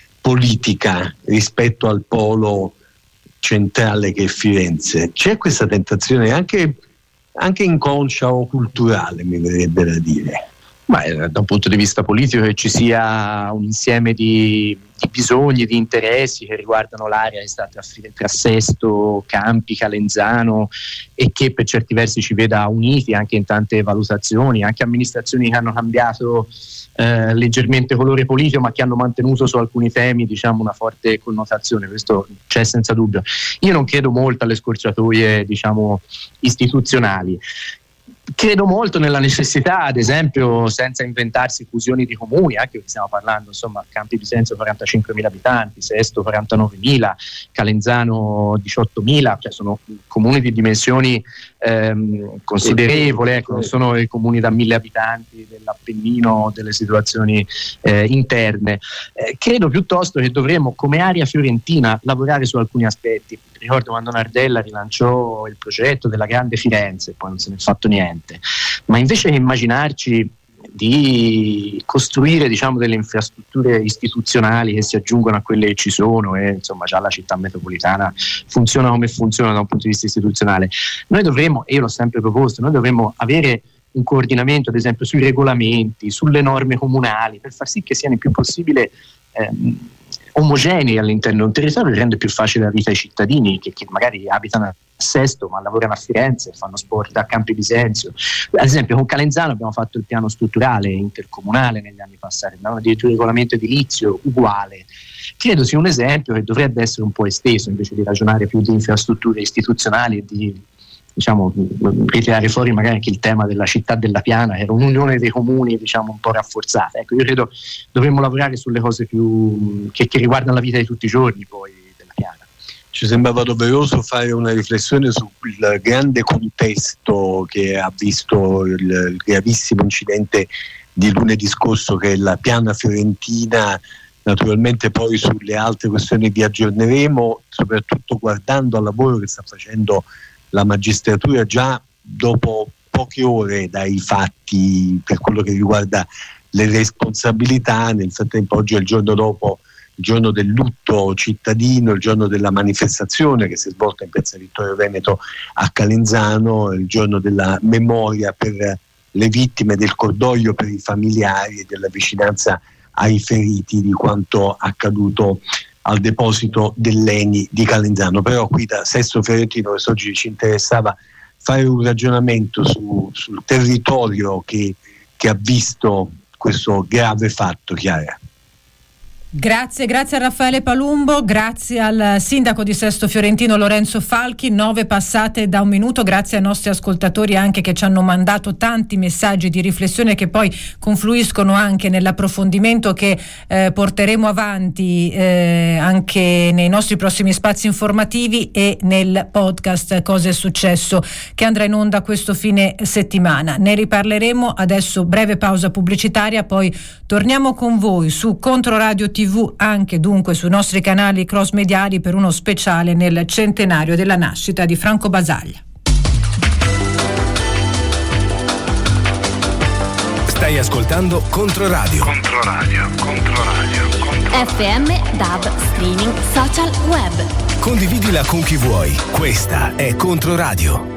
politica rispetto al polo centrale che è Firenze. C'è questa tentazione anche, anche inconscia o culturale, mi verrebbe da dire. Ma eh, da un punto di vista politico che ci sia un insieme di, di bisogni, di interessi che riguardano l'area che sta tra, tra Sesto, Campi, Calenzano, e che per certi versi ci veda uniti anche in tante valutazioni, anche amministrazioni che hanno cambiato eh, leggermente colore politico ma che hanno mantenuto su alcuni temi diciamo una forte connotazione, questo c'è senza dubbio. Io non credo molto alle scorciatoie diciamo istituzionali. Credo molto nella necessità, ad esempio, senza inventarsi fusioni di comuni, anche perché stiamo parlando, insomma, Campi Bisenzio quarantacinquemila abitanti, Sesto quarantanovemila, Calenzano diciottomila, cioè sono comuni di dimensioni ehm, considerevoli, ecco, non sono i comuni da mille abitanti dell'Appennino, delle situazioni eh, interne. Eh, credo piuttosto che dovremmo, come area fiorentina, lavorare su alcuni aspetti. Ricordo quando Nardella rilanciò il progetto della Grande Firenze, poi non se ne è fatto niente, ma invece che immaginarci di costruire diciamo delle infrastrutture istituzionali che si aggiungono a quelle che ci sono, e insomma già la città metropolitana funziona come funziona da un punto di vista istituzionale, noi dovremmo, e io l'ho sempre proposto, noi dovremmo avere un coordinamento ad esempio sui regolamenti, sulle norme comunali, per far sì che siano il più possibile ehm, omogenei all'interno di un territorio, che rende più facile la vita ai cittadini che, che magari abitano a Sesto ma lavorano a Firenze, fanno sport a Campi Bisenzio. Ad esempio con Calenzano abbiamo fatto il piano strutturale intercomunale negli anni passati, abbiamo addirittura il regolamento edilizio uguale. Credo sia un esempio che dovrebbe essere un po' esteso, invece di ragionare più di infrastrutture istituzionali e di diciamo ritirare fuori magari anche il tema della città della Piana, che era un'unione dei comuni diciamo un po' rafforzata. Ecco, io credo dovremmo lavorare sulle cose più che, che riguardano la vita di tutti i giorni poi della Piana. ci sembrava doveroso fare una riflessione sul grande contesto che ha visto il, il gravissimo incidente di lunedì scorso, che è la piana fiorentina. Naturalmente poi sulle altre questioni vi aggiorneremo, soprattutto guardando al lavoro che sta facendo la magistratura già dopo poche ore dai fatti per quello che riguarda le responsabilità. Nel frattempo oggi è il giorno dopo, il giorno del lutto cittadino, il giorno della manifestazione che si è svolta in Piazza Vittorio Veneto a Calenzano, il giorno della memoria per le vittime, del cordoglio per i familiari e della vicinanza ai feriti di quanto accaduto al deposito dell'E N I di Calenzano. Però qui da Sesto Fiorentino quest'oggi ci interessava fare un ragionamento su, sul territorio che, che ha visto questo grave fatto, Chiara. Grazie, grazie a Raffaele Palumbo, grazie al sindaco di Sesto Fiorentino Lorenzo Falchi. Nove passate da un minuto, grazie ai nostri ascoltatori anche che ci hanno mandato tanti messaggi di riflessione che poi confluiscono anche nell'approfondimento che eh, porteremo avanti eh, anche nei nostri prossimi spazi informativi e nel podcast Cosa è successo, che andrà in onda questo fine settimana. Ne riparleremo adesso, breve pausa pubblicitaria, poi torniamo con voi su Controradio tivù, anche dunque sui nostri canali cross mediali per uno speciale nel centenario della nascita di Franco Basaglia. Stai ascoltando Controradio. Controradio, Controradio, Controradio. F M, D A B, streaming, social, web. Condividila con chi vuoi. Questa è Controradio.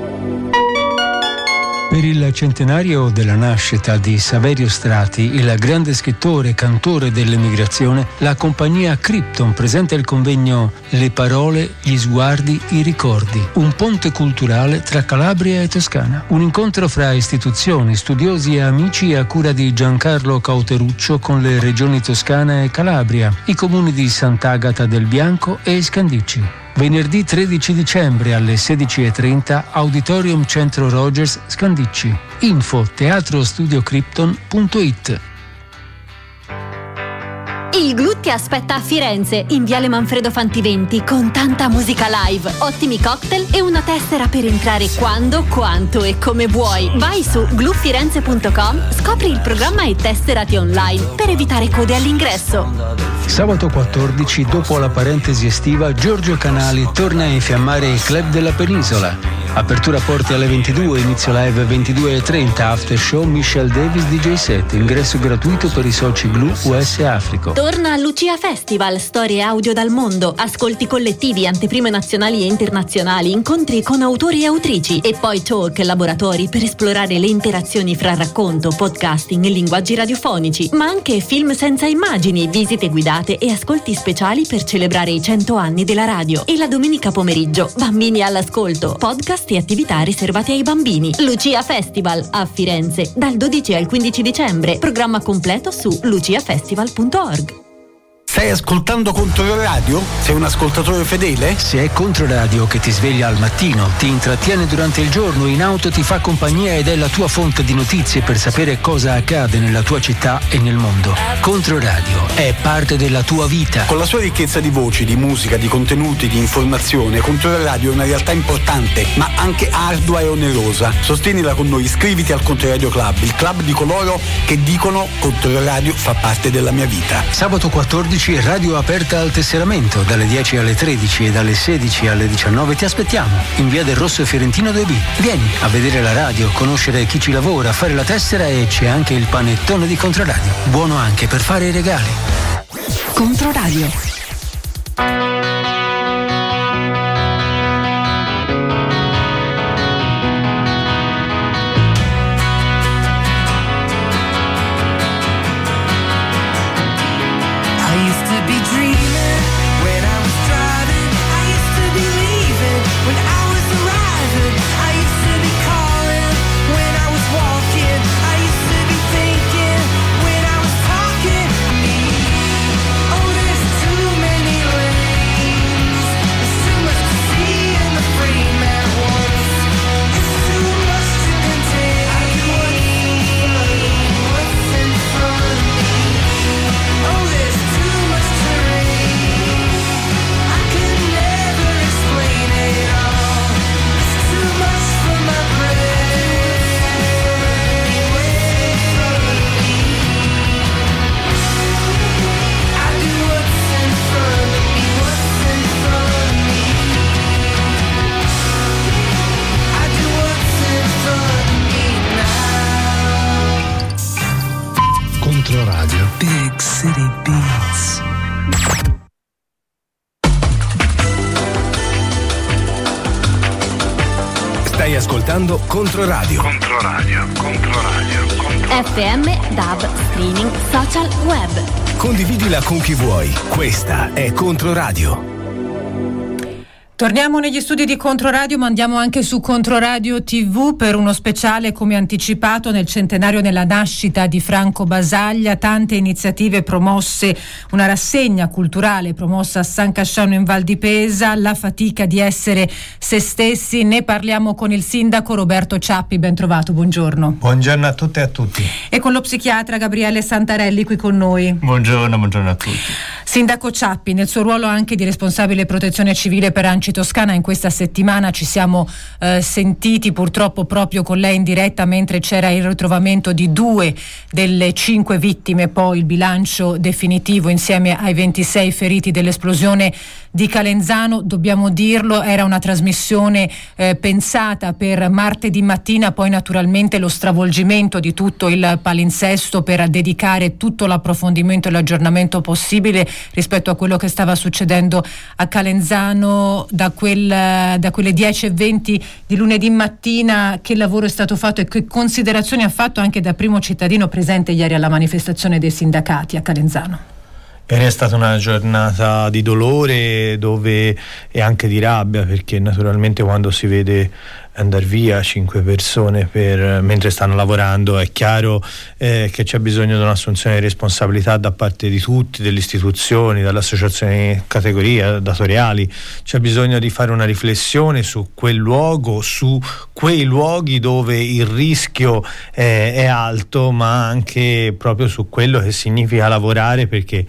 Per il centenario della nascita di Saverio Strati, il grande scrittore e cantore dell'emigrazione, la compagnia Krypton presenta il convegno Le parole, gli sguardi, i ricordi. Un ponte culturale tra Calabria e Toscana. Un incontro fra istituzioni, studiosi e amici a cura di Giancarlo Cauteruccio con le regioni Toscana e Calabria, i comuni di Sant'Agata del Bianco e Scandicci. Venerdì tredici dicembre alle sedici e trenta, Auditorium Centro Rogers, Scandicci. Info teatrostudiocrypton punto it. Il Glu ti aspetta a Firenze, in Viale Manfredo Fantiventi, con tanta musica live, ottimi cocktail e una tessera per entrare quando, quanto e come vuoi. Vai su glu firenze punto com, scopri il programma e tesserati online per evitare code all'ingresso. Sabato quattordici, dopo la parentesi estiva, Giorgio Canali torna a infiammare il Club della Penisola. Apertura porte alle ventidue, inizio live ventidue e trenta, after show Michelle Davis D J set, ingresso gratuito per i soci Glu U S Africo. Torna a Lucia Festival, storie audio dal mondo, ascolti collettivi, anteprime nazionali e internazionali, incontri con autori e autrici e poi talk e laboratori per esplorare le interazioni fra racconto, podcasting e linguaggi radiofonici, ma anche film senza immagini, visite guidate e ascolti speciali per celebrare i cento anni della radio. E la domenica pomeriggio, bambini all'ascolto, podcast e attività riservate ai bambini. Lucia Festival a Firenze dal dodici al quindici dicembre. Programma completo su lucia festival punto org. Stai ascoltando Controradio? Sei un ascoltatore fedele? Se è Controradio che ti sveglia al mattino, ti intrattiene durante il giorno, in auto ti fa compagnia ed è la tua fonte di notizie per sapere cosa accade nella tua città e nel mondo. Controradio è parte della tua vita. Con la sua ricchezza di voci, di musica, di contenuti, di informazione, Controradio è una realtà importante, ma anche ardua e onerosa. Sostienila con noi, iscriviti al Controradio Club, il club di coloro che dicono Controradio fa parte della mia vita. Sabato quattordici, radio aperta al tesseramento, dalle dieci alle tredici e dalle sedici alle diciannove ti aspettiamo, in via del Rosso Fiorentino due B. Vieni a vedere la radio, conoscere chi ci lavora, fare la tessera e c'è anche il panettone di Controradio. Buono anche per fare i regali. Controradio. Oh, there's too much terrain. ascoltando Controradio. Controradio, Controradio, Controradio. F M, D A B, streaming, social, web. Condividila con chi vuoi. Questa è Controradio. Torniamo negli studi di Controradio, ma andiamo anche su Controradio tivù per uno speciale, come anticipato, nel centenario della nascita di Franco Basaglia. Tante iniziative promosse, una rassegna culturale promossa a San Casciano in Val di Pesa, la fatica di essere se stessi. Ne parliamo con il sindaco Roberto Ciappi, ben trovato, buongiorno. Buongiorno a tutte e a tutti. E con lo psichiatra Gabriele Santarelli qui con noi. Buongiorno, buongiorno a tutti. Sindaco Ciappi, nel suo ruolo anche di responsabile protezione civile per Anci Toscana, in questa settimana ci siamo eh, sentiti purtroppo proprio con lei in diretta mentre c'era il ritrovamento di due delle cinque vittime, poi il bilancio definitivo insieme ai ventisei feriti dell'esplosione di Calenzano. Dobbiamo dirlo, era una trasmissione eh, pensata per martedì mattina, poi naturalmente lo stravolgimento di tutto il palinsesto per dedicare tutto l'approfondimento e l'aggiornamento possibile rispetto a quello che stava succedendo a Calenzano. Da, quel, da quelle dieci e venti di lunedì mattina, che lavoro è stato fatto e che considerazioni ha fatto anche da primo cittadino presente ieri alla manifestazione dei sindacati a Calenzano? Ieri è stata una giornata di dolore dove e anche di rabbia, perché naturalmente quando si vede andare via cinque persone per, mentre stanno lavorando, è chiaro eh, che c'è bisogno di un'assunzione di responsabilità da parte di tutti, delle istituzioni, dalle associazioni categorie datoriali. C'è bisogno di fare una riflessione su quel luogo, su quei luoghi dove il rischio eh, è alto, ma anche proprio su quello che significa lavorare, perché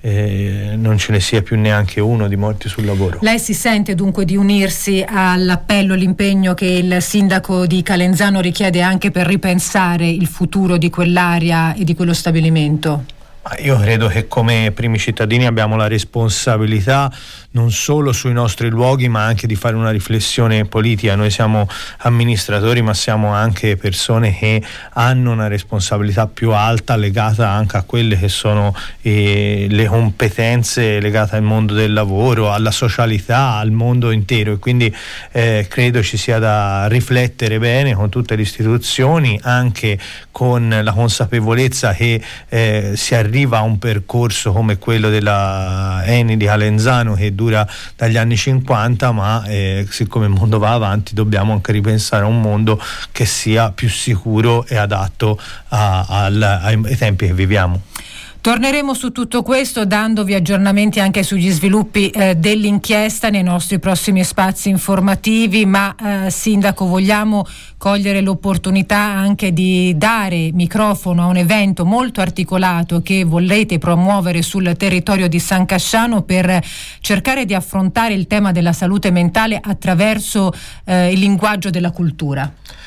eh, non ce ne sia più neanche uno di morti sul lavoro. Lei si sente dunque di unirsi all'appello, l'impegno che il sindaco di Calenzano richiede anche per ripensare il futuro di quell'area e di quello stabilimento? Io credo che come primi cittadini abbiamo la responsabilità non solo sui nostri luoghi, ma anche di fare una riflessione politica. Noi siamo amministratori, ma siamo anche persone che hanno una responsabilità più alta legata anche a quelle che sono eh, le competenze legate al mondo del lavoro, alla socialità, al mondo intero, e quindi eh, credo ci sia da riflettere bene con tutte le istituzioni, anche con la consapevolezza che eh, si arriva a un percorso come quello della Eni di Calenzano che dura dagli anni cinquanta, ma eh, siccome il mondo va avanti dobbiamo anche ripensare a un mondo che sia più sicuro e adatto a, a, ai, ai tempi che viviamo. Torneremo su tutto questo dandovi aggiornamenti anche sugli sviluppi eh, dell'inchiesta nei nostri prossimi spazi informativi, ma eh, Sindaco, vogliamo cogliere l'opportunità anche di dare microfono a un evento molto articolato che volete promuovere sul territorio di San Casciano per cercare di affrontare il tema della salute mentale attraverso eh, il linguaggio della cultura.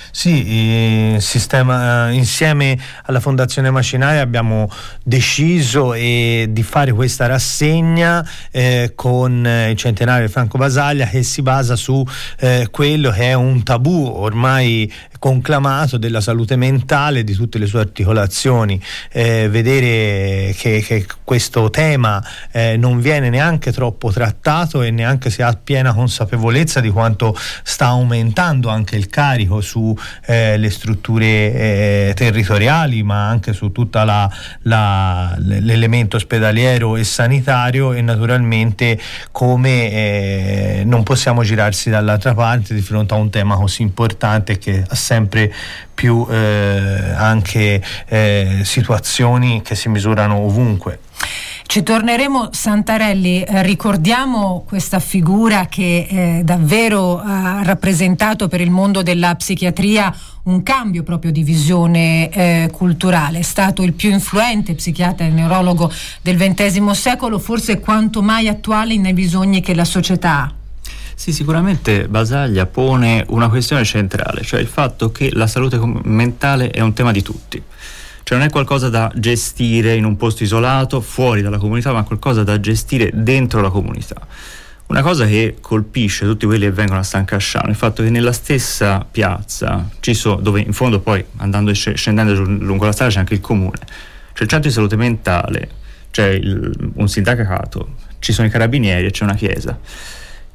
Sì, il sistema, insieme alla Fondazione Macinai abbiamo deciso eh, di fare questa rassegna eh, con il centenario di Franco Basaglia, che si basa su eh, quello che è un tabù ormai conclamato della salute mentale, di tutte le sue articolazioni. Eh, vedere che, che questo tema eh, non viene neanche troppo trattato e neanche si ha piena consapevolezza di quanto sta aumentando anche il carico su eh, le strutture eh, territoriali, ma anche su tutta la, la, l'elemento ospedaliero e sanitario, e naturalmente come eh, non possiamo girarsi dall'altra parte di fronte a un tema così importante che ha sempre più eh, anche eh, situazioni che si misurano ovunque. Ci torneremo, Santarelli. Eh, ricordiamo questa figura che eh, davvero ha rappresentato per il mondo della psichiatria un cambio proprio di visione eh, culturale. È stato il più influente psichiatra e neurologo del ventesimo secolo, forse quanto mai attuale nei bisogni che la società ha. Sì, sicuramente Basaglia pone una questione centrale, cioè il fatto che la salute mentale è un tema di tutti. Cioè non è qualcosa da gestire in un posto isolato, fuori dalla comunità, ma qualcosa da gestire dentro la comunità. Una cosa che colpisce tutti quelli che vengono a San Casciano, il fatto che nella stessa piazza, ci sono, dove in fondo poi andando e scendendo lungo la strada c'è anche il comune, c'è il centro di salute mentale, c'è il, un sindacato, ci sono i carabinieri e c'è una chiesa.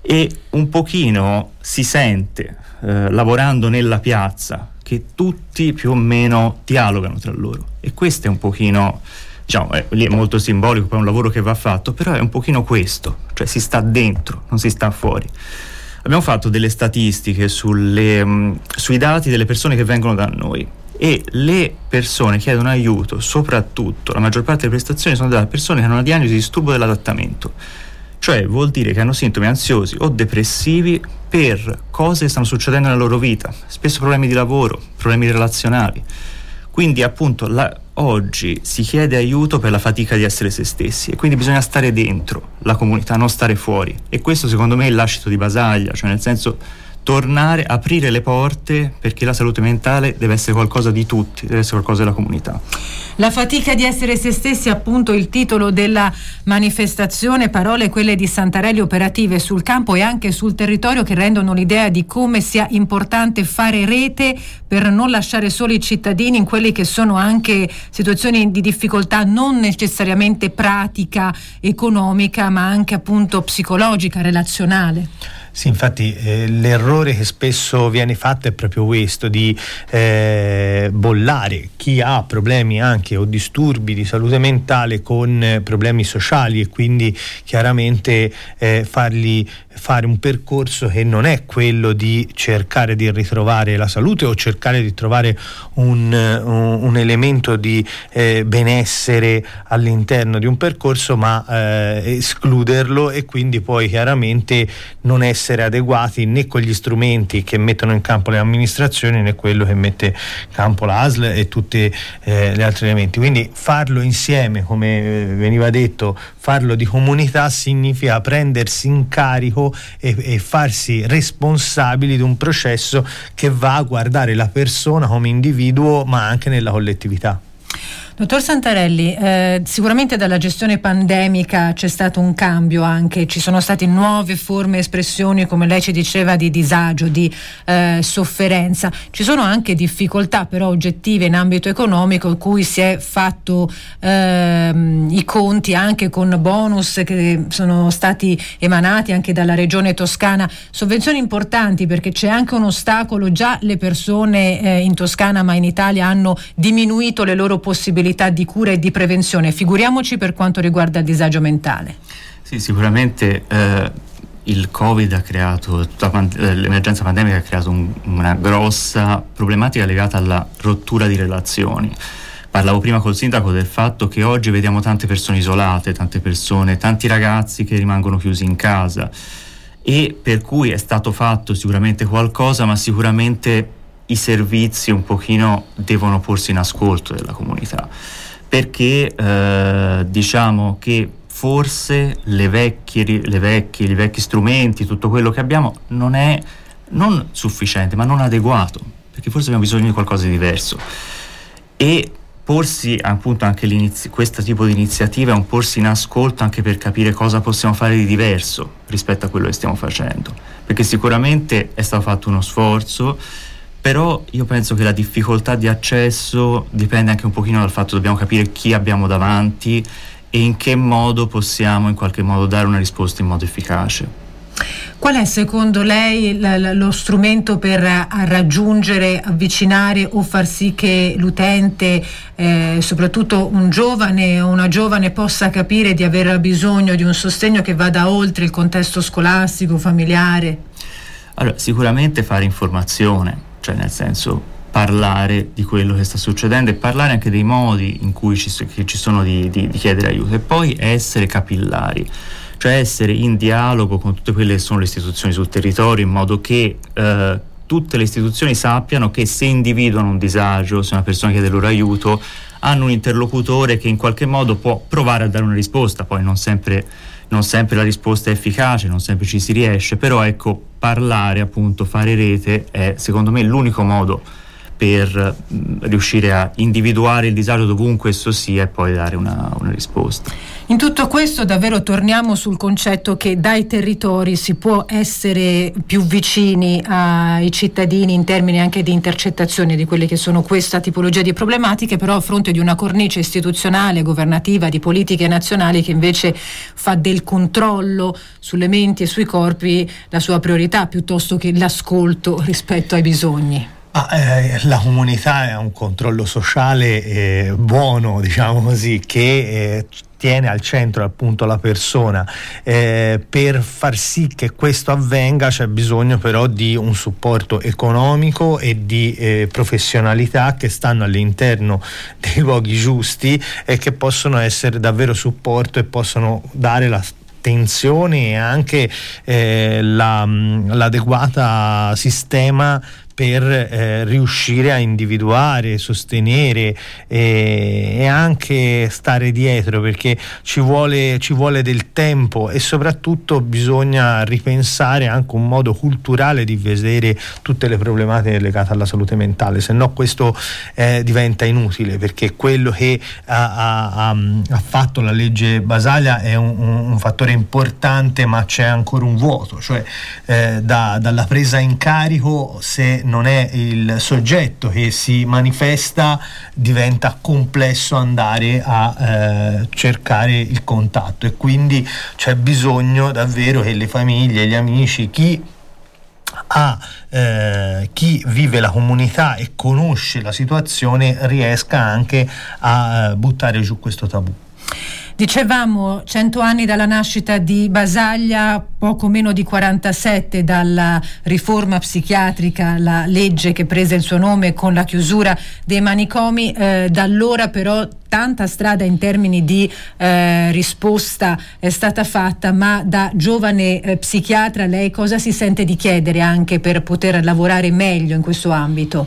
e un pochino si sente eh, lavorando nella piazza che tutti più o meno dialogano tra loro, e questo è un pochino, diciamo, è, lì è molto simbolico, poi è un lavoro che va fatto, però è un pochino questo, cioè si sta dentro, non si sta fuori. Abbiamo fatto delle statistiche sulle, mh, sui dati delle persone che vengono da noi, e le persone chiedono aiuto, soprattutto la maggior parte delle prestazioni sono da persone che hanno una diagnosi di disturbo dell'adattamento, cioè vuol dire che hanno sintomi ansiosi o depressivi per cose che stanno succedendo nella loro vita, spesso problemi di lavoro, problemi relazionali. Quindi appunto la, oggi si chiede aiuto per la fatica di essere se stessi, e quindi bisogna stare dentro la comunità, non stare fuori, e questo secondo me è il lascito di Basaglia, cioè nel senso tornare, aprire le porte, perché la salute mentale deve essere qualcosa di tutti, deve essere qualcosa della comunità. La fatica di essere se stessi è appunto il titolo della manifestazione, parole quelle di Santarelli, operative sul campo e anche sul territorio, che rendono l'idea di come sia importante fare rete per non lasciare soli i cittadini in quelle che sono anche situazioni di difficoltà non necessariamente pratica, economica, ma anche appunto psicologica, relazionale. Sì, infatti eh, l'errore che spesso viene fatto è proprio questo, di eh, bollare chi ha problemi anche o disturbi di salute mentale con eh, problemi sociali, e quindi chiaramente eh, fargli fare un percorso che non è quello di cercare di ritrovare la salute o cercare di trovare un, un, un elemento di eh, benessere all'interno di un percorso, ma eh, escluderlo, e quindi poi chiaramente non essere adeguati né con gli strumenti che mettono in campo le amministrazioni né quello che mette in campo l'A S L e tutti eh, gli altri elementi. Quindi farlo insieme, come veniva detto, farlo di comunità significa prendersi in carico e, e farsi responsabili di un processo che va a guardare la persona come individuo, ma anche nella collettività. Dottor Santarelli, eh, sicuramente dalla gestione pandemica c'è stato un cambio anche, ci sono state nuove forme, espressioni, come lei ci diceva, di disagio, di eh, sofferenza. Ci sono anche difficoltà però oggettive in ambito economico, in cui si è fatto ehm, i conti anche con bonus che sono stati emanati anche dalla regione Toscana, sovvenzioni importanti, perché c'è anche un ostacolo: già le persone eh, in Toscana ma in Italia hanno diminuito le loro possibilità di cura e di prevenzione, figuriamoci per quanto riguarda il disagio mentale. Sì, sicuramente eh, il Covid ha creato, tutta l'emergenza pandemica ha creato un, una grossa problematica legata alla rottura di relazioni. Parlavo prima col sindaco del fatto che oggi vediamo tante persone isolate, tante persone, tanti ragazzi che rimangono chiusi in casa, e per cui è stato fatto sicuramente qualcosa, ma sicuramente i servizi un pochino devono porsi in ascolto della comunità, perché eh, diciamo che forse le vecchie, le vecchie, i vecchi strumenti, tutto quello che abbiamo non è non sufficiente, ma non adeguato, perché forse abbiamo bisogno di qualcosa di diverso. E porsi appunto anche questo tipo di iniziativa è un porsi in ascolto anche per capire cosa possiamo fare di diverso rispetto a quello che stiamo facendo, perché sicuramente è stato fatto uno sforzo, però io penso che la difficoltà di accesso dipende anche un pochino dal fatto che dobbiamo capire chi abbiamo davanti e in che modo possiamo in qualche modo dare una risposta in modo efficace. Qual è secondo lei l- l- lo strumento per a raggiungere, avvicinare o far sì che l'utente, eh, soprattutto un giovane o una giovane, possa capire di aver bisogno di un sostegno che vada oltre il contesto scolastico, familiare? Allora, sicuramente fare informazione, cioè nel senso parlare di quello che sta succedendo e parlare anche dei modi in cui ci, che ci sono di, di, di chiedere aiuto, e poi essere capillari, cioè essere in dialogo con tutte quelle che sono le istituzioni sul territorio, in modo che eh, tutte le istituzioni sappiano che se individuano un disagio, se una persona chiede loro aiuto, hanno un interlocutore che in qualche modo può provare a dare una risposta. Poi non sempre non sempre la risposta è efficace, non sempre ci si riesce, però ecco, parlare, appunto, fare rete è secondo me l'unico modo per mh, riuscire a individuare il disagio dovunque esso sia e poi dare una, una risposta. In tutto questo davvero torniamo sul concetto che dai territori si può essere più vicini ai cittadini in termini anche di intercettazione di quelle che sono questa tipologia di problematiche, però a fronte di una cornice istituzionale, governativa, di politiche nazionali che invece fa del controllo sulle menti e sui corpi la sua priorità piuttosto che l'ascolto rispetto ai bisogni. Ah, eh, la comunità è un controllo sociale eh, buono, diciamo così, che eh, tiene al centro appunto la persona. Eh, per far sì che questo avvenga c'è bisogno però di un supporto economico e di eh, professionalità che stanno all'interno dei luoghi giusti e che possono essere davvero supporto e possono dare la attenzione e anche eh, la, l'adeguata sistema per eh, riuscire a individuare, sostenere eh, e anche stare dietro, perché ci vuole, ci vuole del tempo e soprattutto bisogna ripensare anche un modo culturale di vedere tutte le problematiche legate alla salute mentale, se no questo eh, diventa inutile, perché quello che ha, ha, ha fatto la legge Basaglia è un, un fattore importante, ma c'è ancora un vuoto, cioè eh, da, dalla presa in carico, se non è il soggetto che si manifesta, diventa complesso andare a eh, cercare il contatto, e quindi c'è bisogno davvero che le famiglie, gli amici, chi ha eh, chi vive la comunità e conosce la situazione riesca anche a eh, buttare giù questo tabù. Dicevamo cento anni dalla nascita di Basaglia, poco meno di quarantasette dalla riforma psichiatrica, la legge che prese il suo nome con la chiusura dei manicomi. Eh, da allora però tanta strada in termini di eh, risposta è stata fatta, ma da giovane eh, psichiatra lei cosa si sente di chiedere anche per poter lavorare meglio in questo ambito?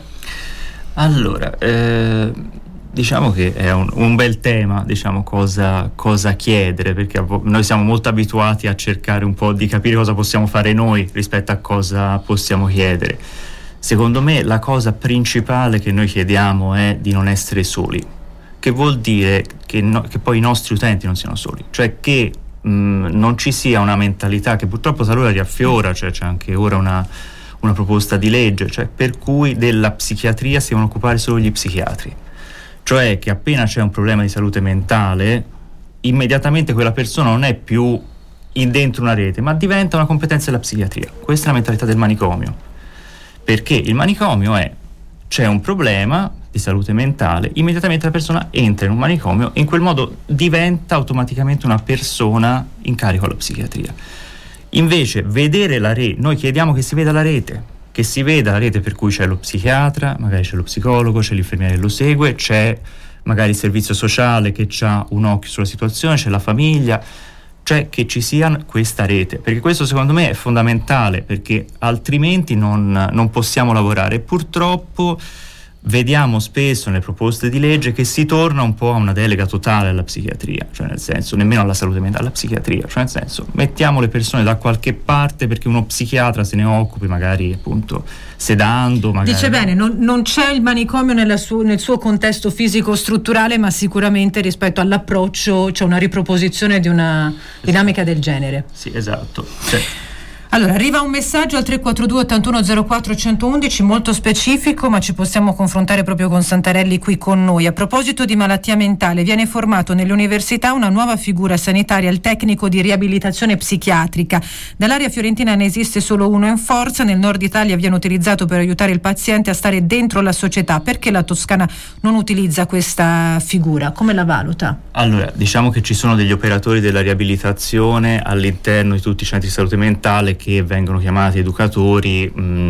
Allora, eh... diciamo che è un, un bel tema, diciamo, cosa, cosa chiedere, perché noi siamo molto abituati a cercare un po' di capire cosa possiamo fare noi rispetto a cosa possiamo chiedere. Secondo me la cosa principale che noi chiediamo è di non essere soli, che vuol dire che, no, che poi i nostri utenti non siano soli, cioè che mh, non ci sia una mentalità che purtroppo talora riaffiora, cioè c'è anche ora una, una proposta di legge, cioè per cui della psichiatria si devono occupare solo gli psichiatri. Cioè che appena c'è un problema di salute mentale, immediatamente quella persona non è più in dentro una rete, ma diventa una competenza della psichiatria. Questa è la mentalità del manicomio, perché il manicomio è: c'è un problema di salute mentale, immediatamente la persona entra in un manicomio e in quel modo diventa automaticamente una persona in carico alla psichiatria. Invece vedere la rete, noi chiediamo che si veda la rete, che si veda la rete per cui c'è lo psichiatra, magari c'è lo psicologo, c'è l'infermiere che lo segue, c'è magari il servizio sociale che ha un occhio sulla situazione, c'è la famiglia, cioè che ci sia questa rete, perché questo secondo me è fondamentale, perché altrimenti non, non possiamo lavorare. Purtroppo vediamo spesso nelle proposte di legge che si torna un po' a una delega totale alla psichiatria, cioè nel senso, nemmeno alla salute mentale, alla psichiatria, cioè nel senso, mettiamo le persone da qualche parte perché uno psichiatra se ne occupi, magari appunto sedando, magari. Dice bene, non, non c'è il manicomio nella su, nel suo contesto fisico-strutturale, ma sicuramente rispetto all'approccio c'è una riproposizione di una dinamica del genere. Sì, esatto. Cioè, allora, arriva un messaggio al tre quattro due ottantuno zero quattro centoudici molto specifico, ma ci possiamo confrontare proprio con Santarelli qui con noi. A proposito di malattia mentale, viene formato nelle università una nuova figura sanitaria, il tecnico di riabilitazione psichiatrica. Dall'area fiorentina ne esiste solo uno in forza, nel nord Italia viene utilizzato per aiutare il paziente a stare dentro la società. Perché la Toscana non utilizza questa figura? Come la valuta? Allora, diciamo che ci sono degli operatori della riabilitazione all'interno di tutti i centri di salute mentale che vengono chiamati educatori,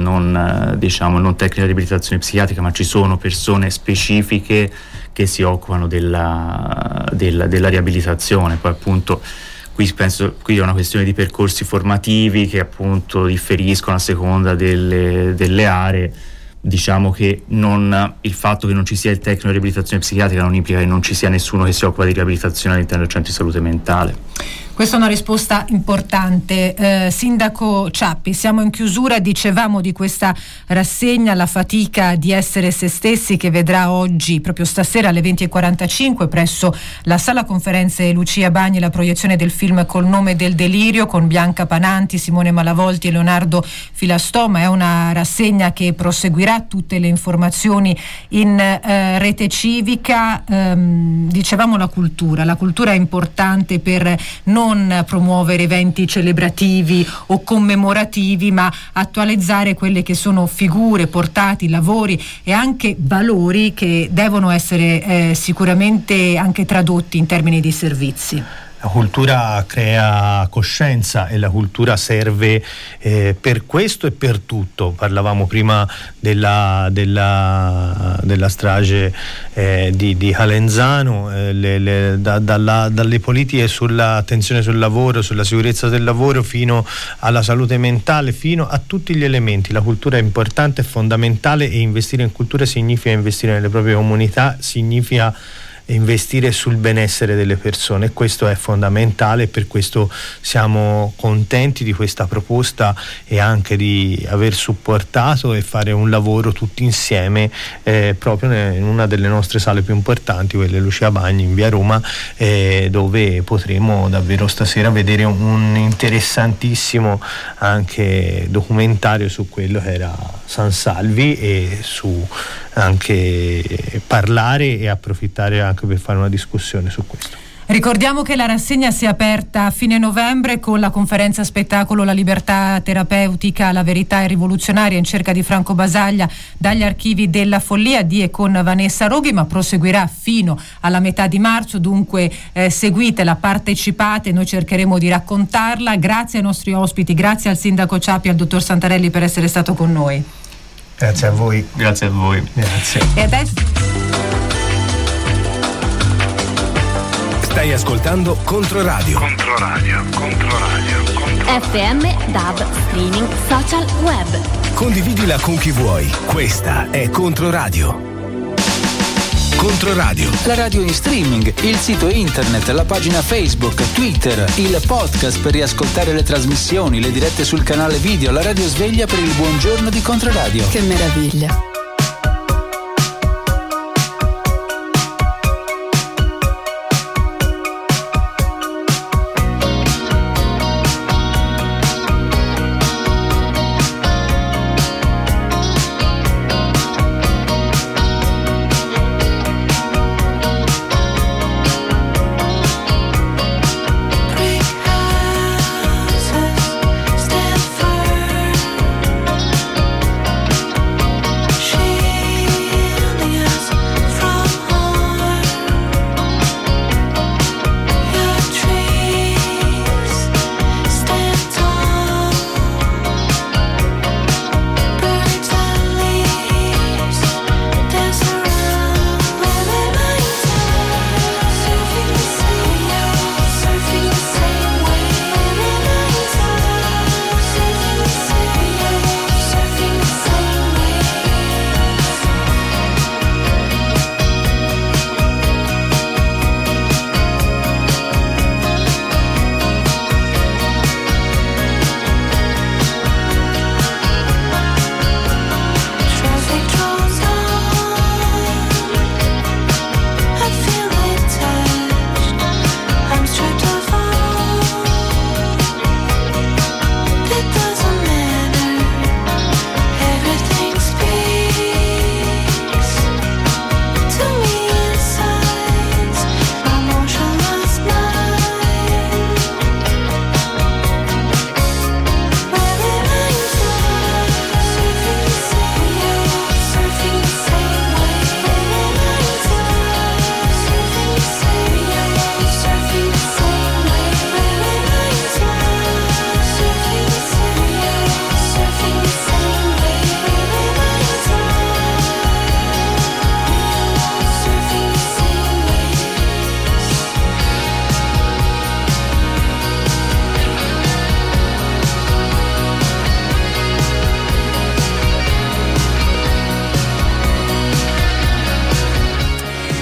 non diciamo non tecnici di riabilitazione psichiatrica, ma ci sono persone specifiche che si occupano della, della, della riabilitazione. Poi appunto qui penso qui è una questione di percorsi formativi che appunto differiscono a seconda delle, delle aree. Diciamo che non, il fatto che non ci sia il tecnico di riabilitazione psichiatrica non implica che non ci sia nessuno che si occupa di riabilitazione all'interno del centro di salute mentale. Questa è una risposta importante. Eh, Sindaco Ciappi, siamo in chiusura, dicevamo di questa rassegna La fatica di essere se stessi, che vedrà oggi, proprio stasera alle venti e quarantacinque presso la sala conferenze Lucia Bagni, la proiezione del film Col nome del delirio con Bianca Pananti, Simone Malavolti e Leonardo Filastoma. È una rassegna che proseguirà, tutte le informazioni in eh, rete civica. Ehm, dicevamo la cultura, la cultura è importante per non non promuovere eventi celebrativi o commemorativi, ma attualizzare quelle che sono figure, portati, lavori e anche valori che devono essere eh, sicuramente anche tradotti in termini di servizi. La cultura crea coscienza e la cultura serve eh, per questo e per tutto. Parlavamo prima della, della, della strage eh, di, di Calenzano, eh, le, le, da, dalla, dalle politiche sull'attenzione sul lavoro, sulla sicurezza del lavoro, fino alla salute mentale, fino a tutti gli elementi. La cultura è importante, è fondamentale, e investire in cultura significa investire nelle proprie comunità, significa investire sul benessere delle persone, e questo è fondamentale. Per questo siamo contenti di questa proposta e anche di aver supportato e fare un lavoro tutti insieme eh, proprio in una delle nostre sale più importanti, quelle Lucia Bagni in via Roma, eh, dove potremo davvero stasera vedere un, un interessantissimo anche documentario su quello che era San Salvi, e su anche parlare e approfittare anche per fare una discussione su questo. Ricordiamo che la rassegna si è aperta a fine novembre con la conferenza spettacolo La libertà terapeutica, la verità è rivoluzionaria, in cerca di Franco Basaglia dagli archivi della follia, di e con Vanessa Roghi, ma proseguirà fino alla metà di marzo. Dunque eh, seguitela, partecipate, noi cercheremo di raccontarla. Grazie ai nostri ospiti, grazie al sindaco Ciappi e al dottor Santarelli per essere stato con noi. Grazie a voi. Grazie a voi. Grazie. E adesso stai ascoltando Controradio. Controradio, Controradio, Controradio. F M, D A B, streaming, social, web. Condividila con chi vuoi. Questa è Controradio. Controradio. La radio in streaming, il sito internet, la pagina Facebook, Twitter, il podcast per riascoltare le trasmissioni, le dirette sul canale video, la radio sveglia per il buongiorno di Controradio. Che meraviglia. nove e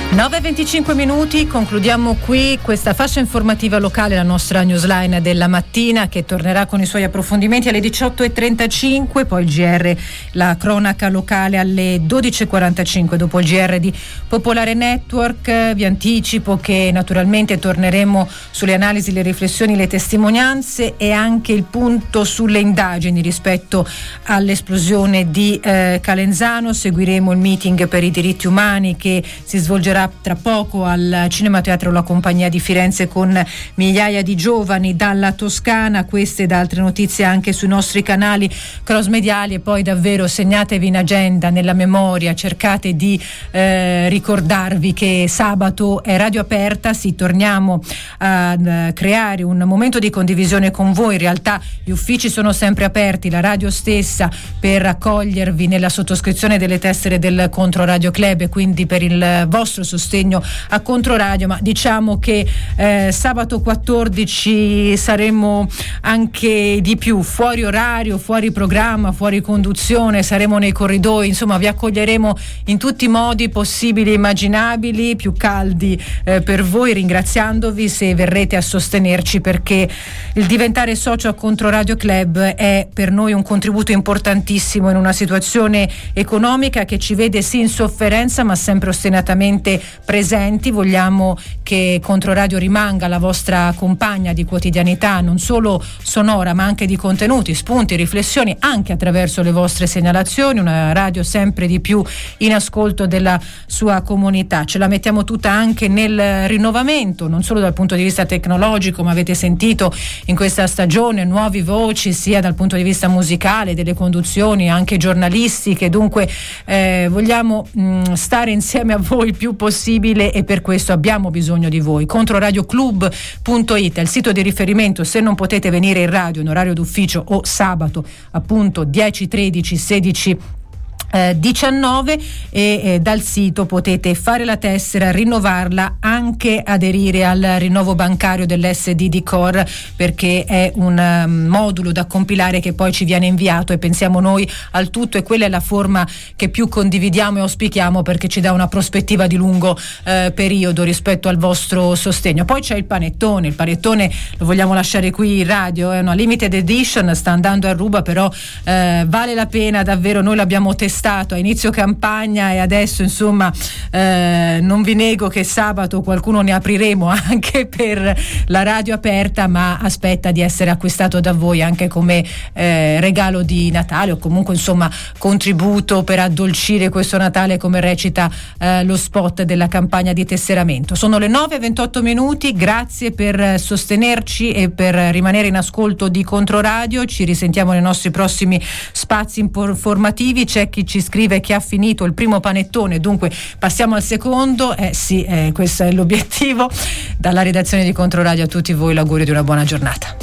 venticinque minuti, concludiamo qui questa fascia informativa locale, la nostra newsline della mattina, che tornerà con i suoi approfondimenti alle diciotto e trentacinque, poi il G R, la cronaca locale alle dodici e quarantacinque, dopo il G R di Popolare Network. Vi anticipo che naturalmente torneremo sulle analisi, le riflessioni, le testimonianze e anche il punto sulle indagini rispetto all'esplosione di eh, Calenzano. Seguiremo il meeting per i diritti umani che si svolgerà tra poco al Cinema Teatro La Compagnia di Firenze con migliaia di giovani dalla Toscana. Queste ed altre notizie anche sui nostri canali cross mediali, e poi davvero segnatevi in agenda, nella memoria, cercate di eh, ricordarvi che sabato è Radio Aperta. Sì, torniamo a uh, creare un momento di condivisione con voi. In realtà gli uffici sono sempre aperti, la radio stessa, per accogliervi nella sottoscrizione delle tessere del Controradio Club e quindi per il vostro sostegno a Controradio, ma diciamo che eh, sabato quattordici saremo anche di più, fuori orario, fuori programma, fuori conduzione, saremo nei corridoi, insomma vi accoglieremo in tutti i modi possibili e immaginabili, più caldi eh, per voi, ringraziandovi se verrete a sostenerci, perché il diventare socio a Controradio Club è per noi un contributo importantissimo in una situazione economica che ci vede sì in sofferenza ma sempre ostinatamente presenti. Vogliamo che Controradio rimanga la vostra compagna di quotidianità, non solo sonora ma anche di contenuti, spunti, riflessioni, anche attraverso le vostre segnalazioni, una radio sempre di più in ascolto della sua comunità. Ce la mettiamo tutta anche nel rinnovamento, non solo dal punto di vista tecnologico, ma avete sentito in questa stagione nuovi voci sia dal punto di vista musicale, delle conduzioni anche giornalistiche. Dunque eh, vogliamo mh, stare insieme a voi il più possibile e per questo abbiamo bisogno di voi. Controradioclub punto it è il sito di riferimento se non potete venire in radio in orario d'ufficio o sabato appunto dieci, tredici, sedici Eh, diciannove e eh, dal sito potete fare la tessera, rinnovarla, anche aderire al rinnovo bancario dell'S D di Core, perché è un um, modulo da compilare che poi ci viene inviato e pensiamo noi al tutto, e quella è la forma che più condividiamo e auspichiamo, perché ci dà una prospettiva di lungo eh, periodo rispetto al vostro sostegno. Poi c'è il panettone, il panettone lo vogliamo lasciare qui in radio, è una limited edition, sta andando a ruba, però eh, vale la pena davvero, noi l'abbiamo testato a inizio campagna e adesso insomma eh, non vi nego che sabato qualcuno ne apriremo anche per la Radio Aperta, ma aspetta di essere acquistato da voi anche come eh, regalo di Natale o comunque insomma contributo per addolcire questo Natale, come recita eh, lo spot della campagna di tesseramento. Sono le nove e ventotto minuti, grazie per sostenerci e per rimanere in ascolto di Controradio. Ci risentiamo nei nostri prossimi spazi informativi. C'è chi ci scrive che ha finito il primo panettone, dunque passiamo al secondo. Eh sì, eh, questo è l'obiettivo. Dalla redazione di Controradio a tutti voi l'augurio di una buona giornata.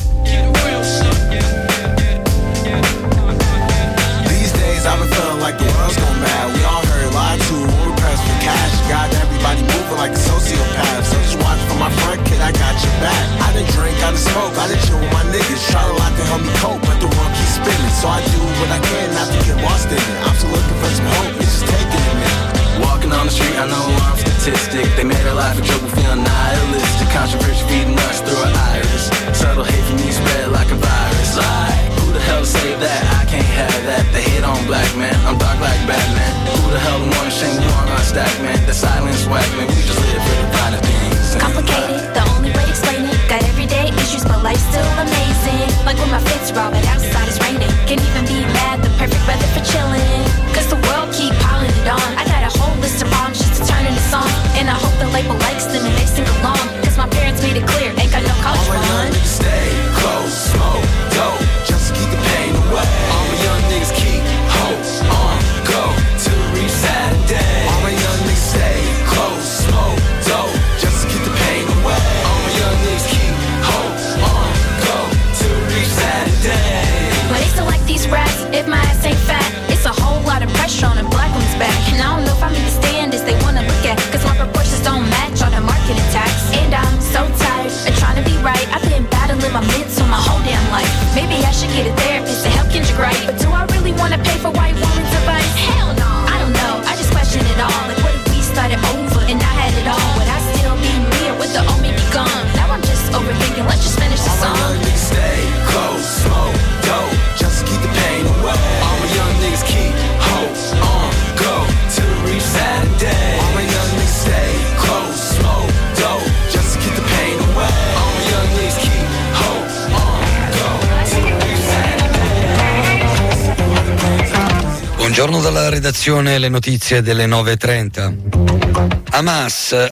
So I do what I can not to get lost in it. I'm still looking for some hope, it's just taking a minute. Walking on the street, I know I'm statistic. They made our life a joke, we feel nihilistic. Controversy feeding us through our iris. Subtle hate from me spread like a virus. Like, who the hell say that? I can't have that. They hate on black man, I'm dark like Batman. Who the hell wanna shame you on our stack, man? The silence whack, man, we just live for the finer things. Complicated, the only way to explain it. Got everyday issues, but life still Buongiorno dalla redazione, le notizie delle nove e trenta. Hamas